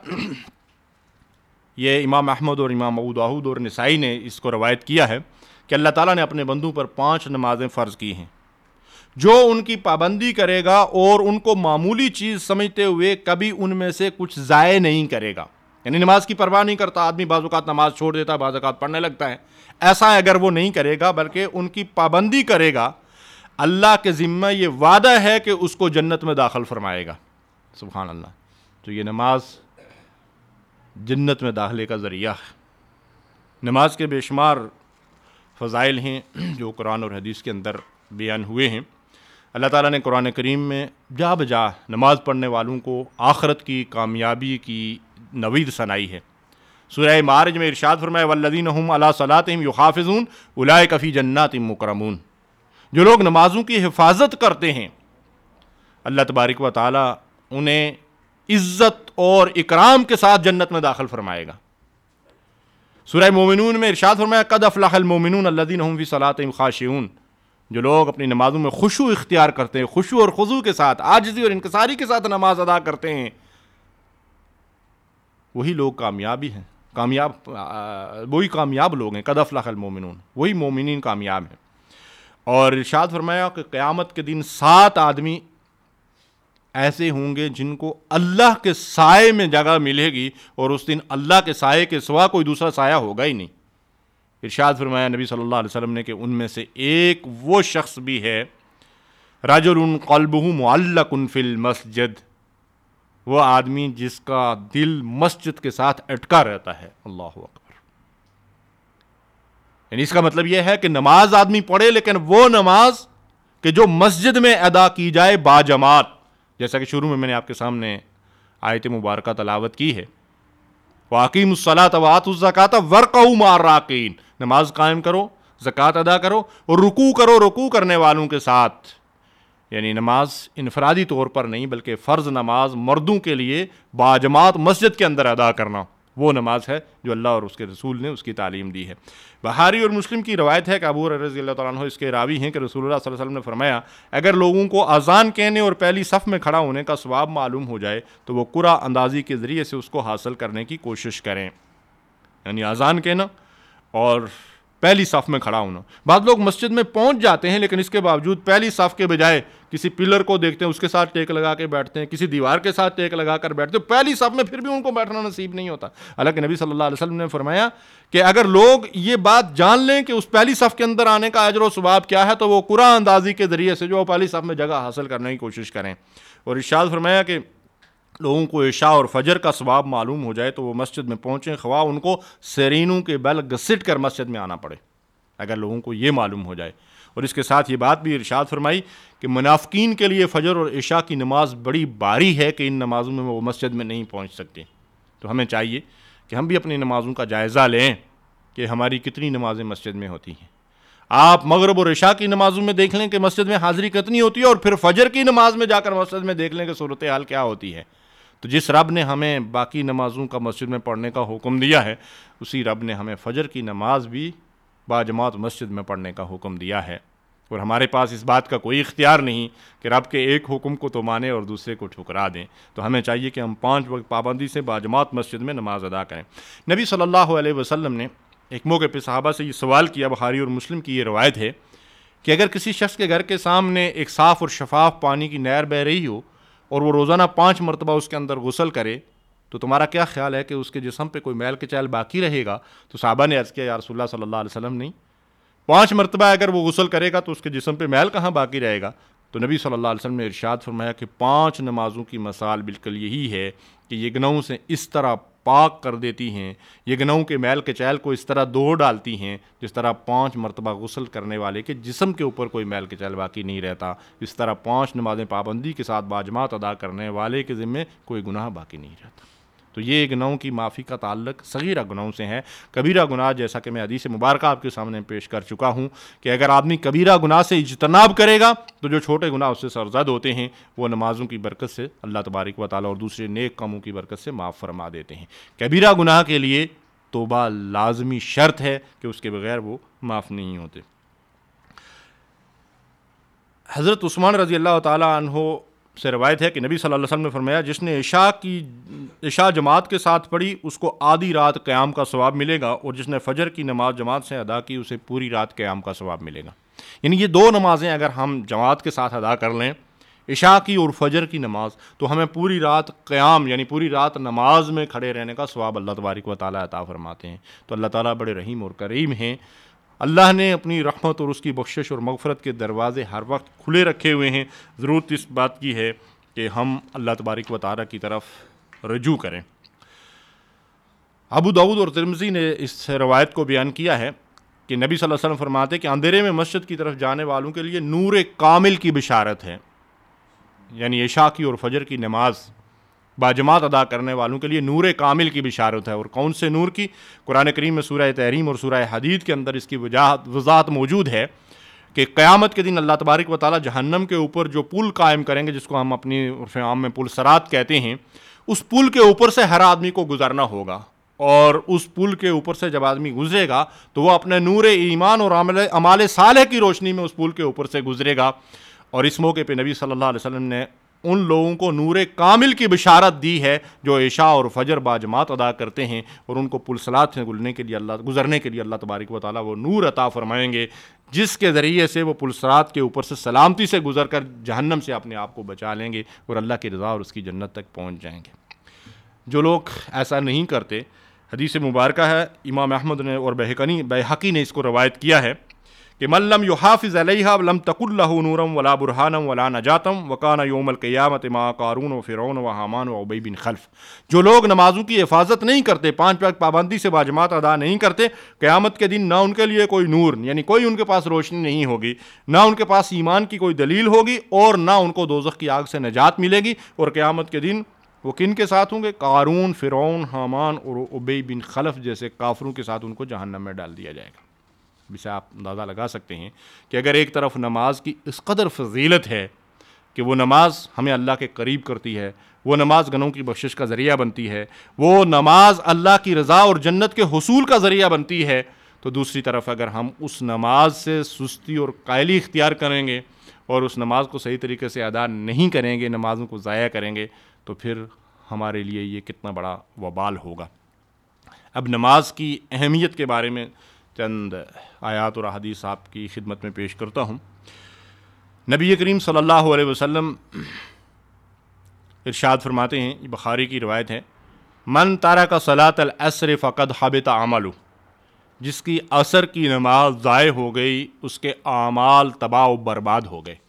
[SPEAKER 1] یہ امام احمد اور امام ابو داؤد اور نسائی نے اس کو روایت کیا ہے کہ اللہ تعالیٰ نے اپنے بندوں پر پانچ نمازیں فرض کی ہیں، جو ان کی پابندی کرے گا اور ان کو معمولی چیز سمجھتے ہوئے کبھی ان میں سے کچھ ضائع نہیں کرے گا، یعنی نماز کی پرواہ نہیں کرتا آدمی، بعض اوقات نماز چھوڑ دیتا ہے، بعض اوقات پڑھنے لگتا ہے، ایسا اگر وہ نہیں کرے گا بلکہ ان کی پابندی کرے گا، اللہ کے ذمہ یہ وعدہ ہے کہ اس کو جنت میں داخل فرمائے گا۔ سبحان اللہ۔ تو یہ نماز جنت میں داخلے کا ذریعہ ہے۔ نماز کے بے شمار فضائل ہیں جو قرآن اور حدیث کے اندر بیان ہوئے ہیں۔ اللہ تعالیٰ نے قرآن کریم میں جا بجا نماز پڑھنے والوں کو آخرت کی کامیابی کی نوید سنائی ہے۔ سورہ معارج میں ارشاد فرمایا، والذین ھم علی صلاتہم یحافظون اولئک فی جنات مکرمون، جو لوگ نمازوں کی حفاظت کرتے ہیں اللہ تبارک و تعالیٰ انہیں عزت اور اکرام کے ساتھ جنت میں داخل فرمائے گا۔ سورہ مومنون میں ارشاد فرمایا، قد افلح المومنون الذین ھم فی صلاتہم خاشعون، جو لوگ اپنی نمازوں میں خشوع اختیار کرتے ہیں، خشوع اور خضوع کے ساتھ، عاجزی اور انکساری کے ساتھ نماز ادا کرتے ہیں، وہی لوگ کامیابی ہیں، کامیاب وہی کامیاب لوگ ہیں۔ قد افلح المومنون، وہی مومنین کامیاب ہیں۔ اور ارشاد فرمایا کہ قیامت کے دن سات آدمی ایسے ہوں گے جن کو اللہ کے سائے میں جگہ ملے گی، اور اس دن اللہ کے سائے کے سوا کوئی دوسرا سایہ ہوگا ہی نہیں۔ ارشاد فرمایا نبی صلی اللہ علیہ وسلم نے کہ ان میں سے ایک وہ شخص بھی ہے، رجل قلبہ معلق فی المسجد، وہ آدمی جس کا دل مسجد کے ساتھ اٹکا رہتا ہے۔ اللہ اکبر۔ یعنی اس کا مطلب یہ ہے کہ نماز آدمی پڑھے، لیکن وہ نماز کہ جو مسجد میں ادا کی جائے باجماعت، جیسا کہ شروع میں میں نے آپ کے سامنے آیت مبارکہ تلاوت کی ہے، وَأَقِیمُوا الصَّلَاةَ وَآتُوا الزَّکَاةَ وَارْکَعُوا مَعَ الرَّاکعِینَ، نماز قائم کرو، زکوٰۃ ادا کرو، اور رکوع کرو رکوع کرنے والوں کے ساتھ۔ یعنی نماز انفرادی طور پر نہیں بلکہ فرض نماز مردوں کے لیے باجماعت مسجد کے اندر ادا کرنا، وہ نماز ہے جو اللہ اور اس کے رسول نے اس کی تعلیم دی ہے۔ بخاری اور مسلم کی روایت ہے کہ ابو ہریرہ رضی اللہ تعالیٰ عنہ اس کے راوی ہیں کہ رسول اللہ صلی اللہ علیہ وسلم نے فرمایا، اگر لوگوں کو اذان کہنے اور پہلی صف میں کھڑا ہونے کا ثواب معلوم ہو جائے تو وہ قرعہ اندازی کے ذریعے سے اس کو حاصل کرنے کی کوشش کریں، یعنی اذان کہنا اور پہلی صف میں کھڑا ہونا۔ بعض لوگ مسجد میں پہنچ جاتے ہیں لیکن اس کے باوجود پہلی صف کے بجائے کسی پلر کو دیکھتے ہیں، اس کے ساتھ ٹیک لگا کے بیٹھتے ہیں، کسی دیوار کے ساتھ ٹیک لگا کر بیٹھتے ہیں، پہلی صف میں پھر بھی ان کو بیٹھنا نصیب نہیں ہوتا۔ حالانکہ نبی صلی اللہ علیہ وسلم نے فرمایا کہ اگر لوگ یہ بات جان لیں کہ اس پہلی صف کے اندر آنے کا اجر و ثواب کیا ہے تو وہ قرعہ اندازی کے ذریعے سے جو پہلی صف میں جگہ حاصل کرنے کی کوشش کریں۔ اور ارشاد فرمایا کہ لوگوں کو عشاء اور فجر کا ثواب معلوم ہو جائے تو وہ مسجد میں پہنچیں، خواہ ان کو سرینوں کے بل گھسٹ کر مسجد میں آنا پڑے، اگر لوگوں کو یہ معلوم ہو جائے۔ اور اس کے ساتھ یہ بات بھی ارشاد فرمائی کہ منافقین کے لیے فجر اور عشاء کی نماز بڑی باری ہے کہ ان نمازوں میں وہ مسجد میں نہیں پہنچ سکتے۔ تو ہمیں چاہیے کہ ہم بھی اپنی نمازوں کا جائزہ لیں کہ ہماری کتنی نمازیں مسجد میں ہوتی ہیں۔ آپ مغرب اور عشاء کی نمازوں میں دیکھ لیں کہ مسجد میں حاضری کتنی ہوتی ہے، اور پھر فجر کی نماز میں جا کر مسجد میں دیکھ لیں کہ صورتحال کیا ہوتی ہے۔ تو جس رب نے ہمیں باقی نمازوں کا مسجد میں پڑھنے کا حکم دیا ہے، اسی رب نے ہمیں فجر کی نماز بھی باجماعت مسجد میں پڑھنے کا حکم دیا ہے، اور ہمارے پاس اس بات کا کوئی اختیار نہیں کہ رب کے ایک حکم کو تو مانیں اور دوسرے کو ٹھکرا دیں۔ تو ہمیں چاہیے کہ ہم پانچ وقت پابندی سے باجماعت مسجد میں نماز ادا کریں۔ نبی صلی اللہ علیہ وسلم نے ایک موقع پہ صحابہ سے یہ سوال کیا، بخاری اور مسلم کی یہ روایت ہے کہ اگر کسی شخص کے گھر کے سامنے ایک صاف اور شفاف پانی کی نہر بہہ رہی ہو اور وہ روزانہ پانچ مرتبہ اس کے اندر غسل کرے تو تمہارا کیا خیال ہے کہ اس کے جسم پہ کوئی میل کے چال باقی رہے گا؟ تو صحابہ نے عرض کیا، یا رسول اللہ صلی اللہ علیہ وسلم نہیں، پانچ مرتبہ اگر وہ غسل کرے گا تو اس کے جسم پہ میل کہاں باقی رہے گا؟ تو نبی صلی اللہ علیہ وسلم نے ارشاد فرمایا کہ پانچ نمازوں کی مثال بالکل یہی ہے کہ یہ گناہوں سے اس طرح پاک کر دیتی ہیں، یہ گناہوں کے میل کے چیل کو اس طرح دھو ڈالتی ہیں جس طرح پانچ مرتبہ غسل کرنے والے کے جسم کے اوپر کوئی میل کے چیل باقی نہیں رہتا، اس طرح پانچ نمازیں پابندی کے ساتھ باجماعت ادا کرنے والے کے ذمے کوئی گناہ باقی نہیں رہتا۔ تو یہ گناہوں کی معافی کا تعلق صغیرہ گناہوں سے ہے۔ کبیرہ گناہ جیسا کہ میں حدیث مبارکہ آپ کے سامنے پیش کر چکا ہوں کہ اگر آدمی کبیرہ گناہ سے اجتناب کرے گا تو جو چھوٹے گناہ اس سے سرزد ہوتے ہیں وہ نمازوں کی برکت سے اللہ تبارک و تعالیٰ اور دوسرے نیک کاموں کی برکت سے معاف فرما دیتے ہیں۔ کبیرہ گناہ کے لیے توبہ لازمی شرط ہے کہ اس کے بغیر وہ معاف نہیں ہوتے۔ حضرت عثمان رضی اللہ تعالیٰ عنہ سے روایت ہے کہ نبی صلی اللہ علیہ وسلم نے فرمایا جس نے عشاء کی عشاء جماعت کے ساتھ پڑھی اس کو آدھی رات قیام کا ثواب ملے گا، اور جس نے فجر کی نماز جماعت سے ادا کی اسے پوری رات قیام کا ثواب ملے گا۔ یعنی یہ دو نمازیں اگر ہم جماعت کے ساتھ ادا کر لیں، عشاء کی اور فجر کی نماز، تو ہمیں پوری رات قیام یعنی پوری رات نماز میں کھڑے رہنے کا ثواب اللہ تبارک و تعالیٰ عطا فرماتے ہیں۔ تو اللہ تعالیٰ بڑے رحیم اور کریم ہیں۔ اللہ نے اپنی رحمت اور اس کی بخشش اور مغفرت کے دروازے ہر وقت کھلے رکھے ہوئے ہیں۔ ضرورت اس بات کی ہے کہ ہم اللہ تبارک و تعالیٰ کی طرف رجوع کریں۔ ابو داؤد اور ترمذی نے اس روایت کو بیان کیا ہے کہ نبی صلی اللہ علیہ وسلم فرماتے کہ اندھیرے میں مسجد کی طرف جانے والوں کے لیے نور کامل کی بشارت ہے، یعنی عشاء کی اور فجر کی نماز باجماعت ادا کرنے والوں کے لیے نور کامل کی بشارت ہے۔ اور کون سے نور کی؟ قرآن کریم میں سورہ تحریم اور سورہ حدید کے اندر اس کی وضاحت وضاحت موجود ہے کہ قیامت کے دن اللہ تبارک و تعالیٰ جہنم کے اوپر جو پل قائم کریں گے، جس کو ہم اپنی عرف عام میں پل صراط کہتے ہیں، اس پل کے اوپر سے ہر آدمی کو گزرنا ہوگا، اور اس پل کے اوپر سے جب آدمی گزرے گا تو وہ اپنے نور ایمان اور اعمال صالح کی روشنی میں اس پل کے اوپر سے گزرے گا۔ اور اس موقع پہ نبی صلی اللہ علیہ وسلم نے ان لوگوں کو نور کامل کی بشارت دی ہے جو عشاء اور فجر باجماعت ادا کرتے ہیں، اور ان کو پل صراط سے گزرنے کے لیے اللہ گزرنے کے لیے اللہ تبارک و تعالیٰ وہ نور عطا فرمائیں گے جس کے ذریعے سے وہ پل صراط کے اوپر سے سلامتی سے گزر کر جہنم سے اپنے آپ کو بچا لیں گے اور اللہ کی رضا اور اس کی جنت تک پہنچ جائیں گے۔ جو لوگ ایسا نہیں کرتے، حدیث مبارکہ ہے، امام احمد نے اور بہقی بہقی نے اس کو روایت کیا ہے کہ من لم یحافظ علیہا لم تکن لہ نورا ولا برہانا ولا نجاتم وکان یوم القیامت مع قارون و فرعون و حامان و ابی بن خلف۔ جو لوگ نمازوں کی حفاظت نہیں کرتے، پانچ وقت پابندی سے باجماعت ادا نہیں کرتے، قیامت کے دن نہ ان کے لیے کوئی نور یعنی کوئی ان کے پاس روشنی نہیں ہوگی، نہ ان کے پاس ایمان کی کوئی دلیل ہوگی، اور نہ ان کو دوزخ کی آگ سے نجات ملے گی۔ اور قیامت کے دن وہ کن کے ساتھ ہوں گے؟ قارون، فرعون، حامان اور ابی بن خلف جیسے کافروں کے ساتھ ان کو جہنم میں ڈال دیا جائے گا۔ اسے آپ اندازہ لگا سکتے ہیں کہ اگر ایک طرف نماز کی اس قدر فضیلت ہے کہ وہ نماز ہمیں اللہ کے قریب کرتی ہے، وہ نماز گناہوں کی بخشش کا ذریعہ بنتی ہے، وہ نماز اللہ کی رضا اور جنت کے حصول کا ذریعہ بنتی ہے، تو دوسری طرف اگر ہم اس نماز سے سستی اور قائلی اختیار کریں گے اور اس نماز کو صحیح طریقے سے ادا نہیں کریں گے، نمازوں کو ضائع کریں گے، تو پھر ہمارے لیے یہ کتنا بڑا وبال ہوگا۔ اب نماز کی اہمیت کے بارے میں چند آیات اور احادیث آپ کی خدمت میں پیش کرتا ہوں۔ نبی کریم صلی اللہ علیہ وسلم ارشاد فرماتے ہیں، یہ بخاری کی روایت ہے، من ترک صلاۃ العصر فقد حبط عملہ، جس کی عصر کی نماز ضائع ہو گئی اس کے اعمال تباہ و برباد ہو گئے۔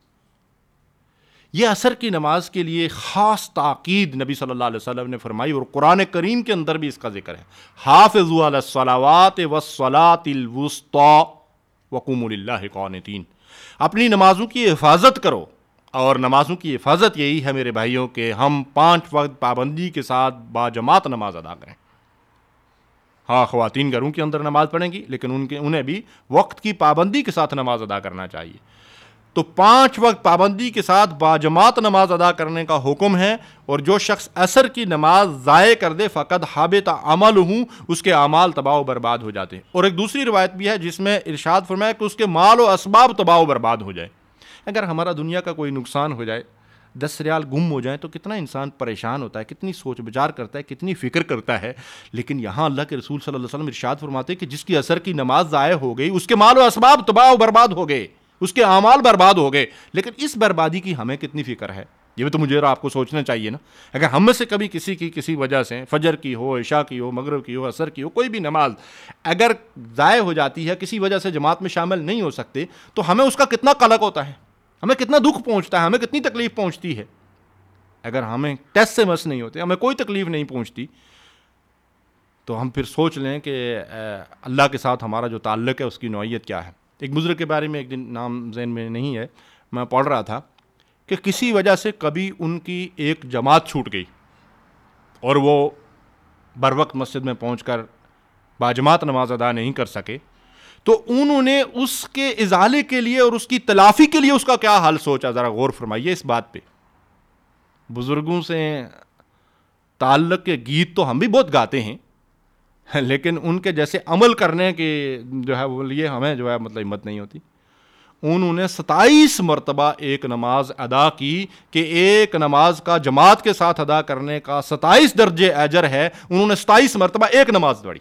[SPEAKER 1] یہ عصر کی نماز کے لیے خاص تاکید نبی صلی اللہ علیہ وسلم نے فرمائی، اور قرآن کریم کے اندر بھی اس کا ذکر ہے، حافظوا علی الصلوات والصلاۃ الوسطی وقوموا للہ قانتین، اپنی نمازوں کی حفاظت کرو، اور نمازوں کی حفاظت یہی ہے میرے بھائیوں کہ ہم پانچ وقت پابندی کے ساتھ باجماعت نماز ادا کریں۔ ہاں، خواتین گھروں کے اندر نماز پڑھیں گی، لیکن ان کے انہیں بھی وقت کی پابندی کے ساتھ نماز ادا کرنا چاہیے۔ تو پانچ وقت پابندی کے ساتھ باجماعت نماز ادا کرنے کا حکم ہے، اور جو شخص عصر کی نماز ضائع کر دے فقد حبط عملہ، اس کے اعمال تباہ و برباد ہو جاتے ہیں۔ اور ایک دوسری روایت بھی ہے جس میں ارشاد فرمایا کہ اس کے مال و اسباب تباہ و برباد ہو جائے۔ اگر ہمارا دنیا کا کوئی نقصان ہو جائے، دس ریال گم ہو جائیں، تو کتنا انسان پریشان ہوتا ہے، کتنی سوچ بچار کرتا ہے، کتنی فکر کرتا ہے۔ لیکن یہاں اللہ کے رسول صلی اللہ علیہ وسلم ارشاد فرماتے ہیں کہ جس کی عصر کی نماز ضائع ہو گئی اس کے مال و اسباب تباہ و برباد ہو گئے، اس کے اعمال برباد ہو گئے۔ لیکن اس بربادی کی ہمیں کتنی فکر ہے؟ یہ بھی تو مجھے اور آپ کو سوچنا چاہیے نا. اگر ہم میں سے کبھی کسی کی کسی وجہ سے فجر کی ہو, عشاء کی ہو, مغرب کی ہو, عصر کی ہو, کوئی بھی نماز اگر ضائع ہو جاتی ہے, کسی وجہ سے جماعت میں شامل نہیں ہو سکتے, تو ہمیں اس کا کتنا قلق ہوتا ہے, ہمیں کتنا دکھ پہنچتا ہے, ہمیں کتنی تکلیف پہنچتی ہے. اگر ہمیں ٹیسٹ سے مس نہیں ہوتے, ہمیں کوئی تکلیف نہیں پہنچتی, تو ہم پھر سوچ لیں کہ اللہ کے ساتھ ہمارا جو تعلق ہے اس کی نوعیت کیا ہے. ایک بزرگ کے بارے میں ایک دن, نام ذہن میں نہیں ہے, میں پڑھ رہا تھا کہ کسی وجہ سے کبھی ان کی ایک جماعت چھوٹ گئی اور وہ بر وقت مسجد میں پہنچ کر باجماعت نماز ادا نہیں کر سکے, تو انہوں نے اس کے ازالے کے لیے اور اس کی تلافی کے لیے اس کا کیا حل سوچا. ذرا غور فرمائیے اس بات پہ. بزرگوں سے تعلق کے گیت تو ہم بھی بہت گاتے ہیں, لیکن ان کے جیسے عمل کرنے کے جو ہے وہ لیے ہمیں جو ہے مطلب ہمت نہیں ہوتی. انہوں نے ستائیس مرتبہ ایک نماز ادا کی کہ ایک نماز کا جماعت کے ساتھ ادا کرنے کا ستائیس درجے اجر ہے. انہوں نے ستائیس مرتبہ ایک نماز پڑھی.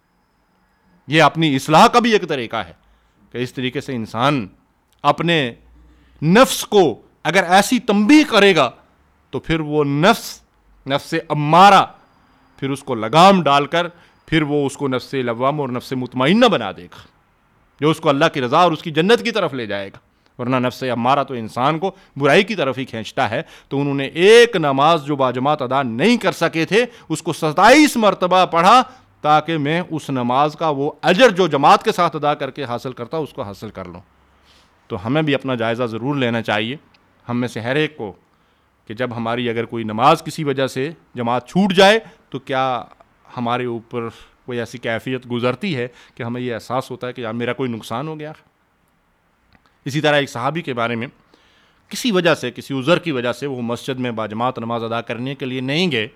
[SPEAKER 1] یہ اپنی اصلاح کا بھی ایک طریقہ ہے کہ اس طریقے سے انسان اپنے نفس کو اگر ایسی تنبیہ کرے گا تو پھر وہ نفس نفس امارہ پھر اس کو لگام ڈال کر پھر وہ اس کو نفس لوامہ اور نفس مطمئنہ بنا دے گا, جو اس کو اللہ کی رضا اور اس کی جنت کی طرف لے جائے گا. ورنہ نفس امارہ تو انسان کو برائی کی طرف ہی کھینچتا ہے. تو انہوں نے ایک نماز جو باجماعت ادا نہیں کر سکے تھے اس کو ستائیس مرتبہ پڑھا تاکہ میں اس نماز کا وہ اجر جو جماعت کے ساتھ ادا کر کے حاصل کرتا اس کو حاصل کر لوں. تو ہمیں بھی اپنا جائزہ ضرور لینا چاہیے, ہم میں سے ہر ایک کو, کہ جب ہماری اگر کوئی نماز کسی وجہ سے جماعت چھوٹ جائے تو کیا ہمارے اوپر کوئی ایسی کیفیت گزرتی ہے کہ ہمیں یہ احساس ہوتا ہے کہ یار میرا کوئی نقصان ہو گیا. اسی طرح ایک صحابی کے بارے میں کسی وجہ سے, کسی عذر کی وجہ سے وہ مسجد میں باجماعت نماز ادا کرنے کے لیے نہیں گئے,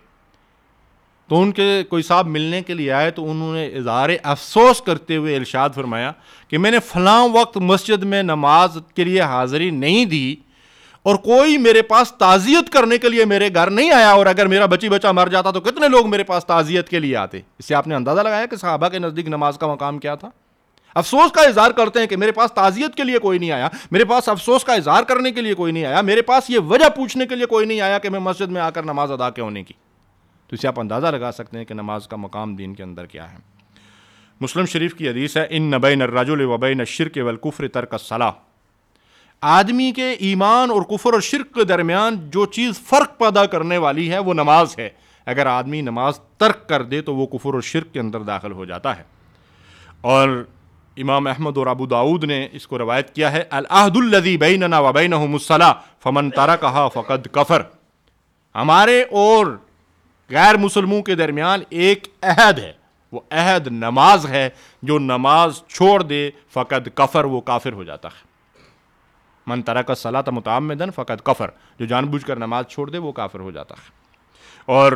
[SPEAKER 1] تو ان کے کوئی صاحب ملنے کے لیے آئے تو انہوں نے اظہار افسوس کرتے ہوئے ارشاد فرمایا کہ میں نے فلاں وقت مسجد میں نماز کے لیے حاضری نہیں دی اور کوئی میرے پاس تعزیت کرنے کے لیے میرے گھر نہیں آیا, اور اگر میرا بچی بچہ مر جاتا تو کتنے لوگ میرے پاس تعزیت کے لیے آتے. اس سے آپ نے اندازہ لگایا کہ صحابہ کے نزدیک نماز کا مقام کیا تھا. افسوس کا اظہار کرتے ہیں کہ میرے پاس تعزیت کے لیے کوئی نہیں آیا, میرے پاس افسوس کا اظہار کرنے کے لیے کوئی نہیں آیا, میرے پاس یہ وجہ پوچھنے کے لیے کوئی نہیں آیا کہ میں مسجد میں آ کر نماز ادا کیوں نہیں کی. تو اسے آپ اندازہ لگا سکتے ہیں کہ نماز کا مقام دین کے اندر کیا ہے. مسلم شریف کی حدیث ہے, ان بین الرجل و بین الشرک والکفر ترک الصلاۃ. آدمی کے ایمان اور کفر اور شرک کے درمیان جو چیز فرق پیدا کرنے والی ہے وہ نماز ہے. اگر آدمی نماز ترک کر دے تو وہ کفر اور شرک کے اندر داخل ہو جاتا ہے. اور امام احمد اور ابو داؤد نے اس کو روایت کیا ہے, العہد الذی بیننا و بینہم الصلاۃ فمن ترکہا فقد کفر. ہمارے اور غیر مسلموں کے درمیان ایک عہد ہے, وہ عہد نماز ہے. جو نماز چھوڑ دے فقد کفر, وہ کافر ہو جاتا ہے. من ترک الصلاۃ متعمدا فقد کفر, جو جان بوجھ کر نماز چھوڑ دے وہ کافر ہو جاتا ہے. اور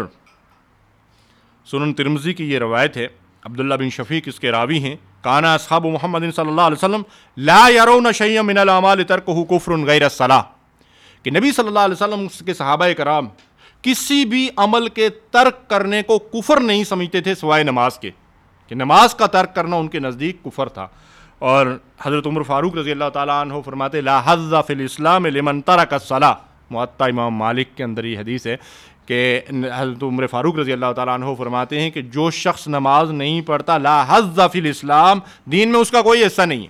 [SPEAKER 1] سنن ترمذی کی یہ روایت ہے, عبداللہ بن شفیق اس کے راوی ہیں, کانا اصحاب محمد صلی اللہ علیہ وسلم لا یرون شیئا من الاعمال ترکہ کفر غیر الصلاۃ, کہ نبی صلی اللہ علیہ وسلم کے صحابہ کرام کسی بھی عمل کے ترک کرنے کو کفر نہیں سمجھتے تھے سوائے نماز کے, کہ نماز کا ترک کرنا ان کے نزدیک کفر تھا. اور حضرت عمر فاروق رضی اللہ تعالیٰ عنہ فرماتے لا حظ فی الاسلام لمن ترک الصلاۃ. موطا امام مالک کے اندر یہ حدیث ہے کہ حضرت عمر فاروق رضی اللہ تعالیٰ عنہ فرماتے ہیں کہ جو شخص نماز نہیں پڑھتا لا حظ فی الاسلام, دین میں اس کا کوئی حصہ نہیں ہے.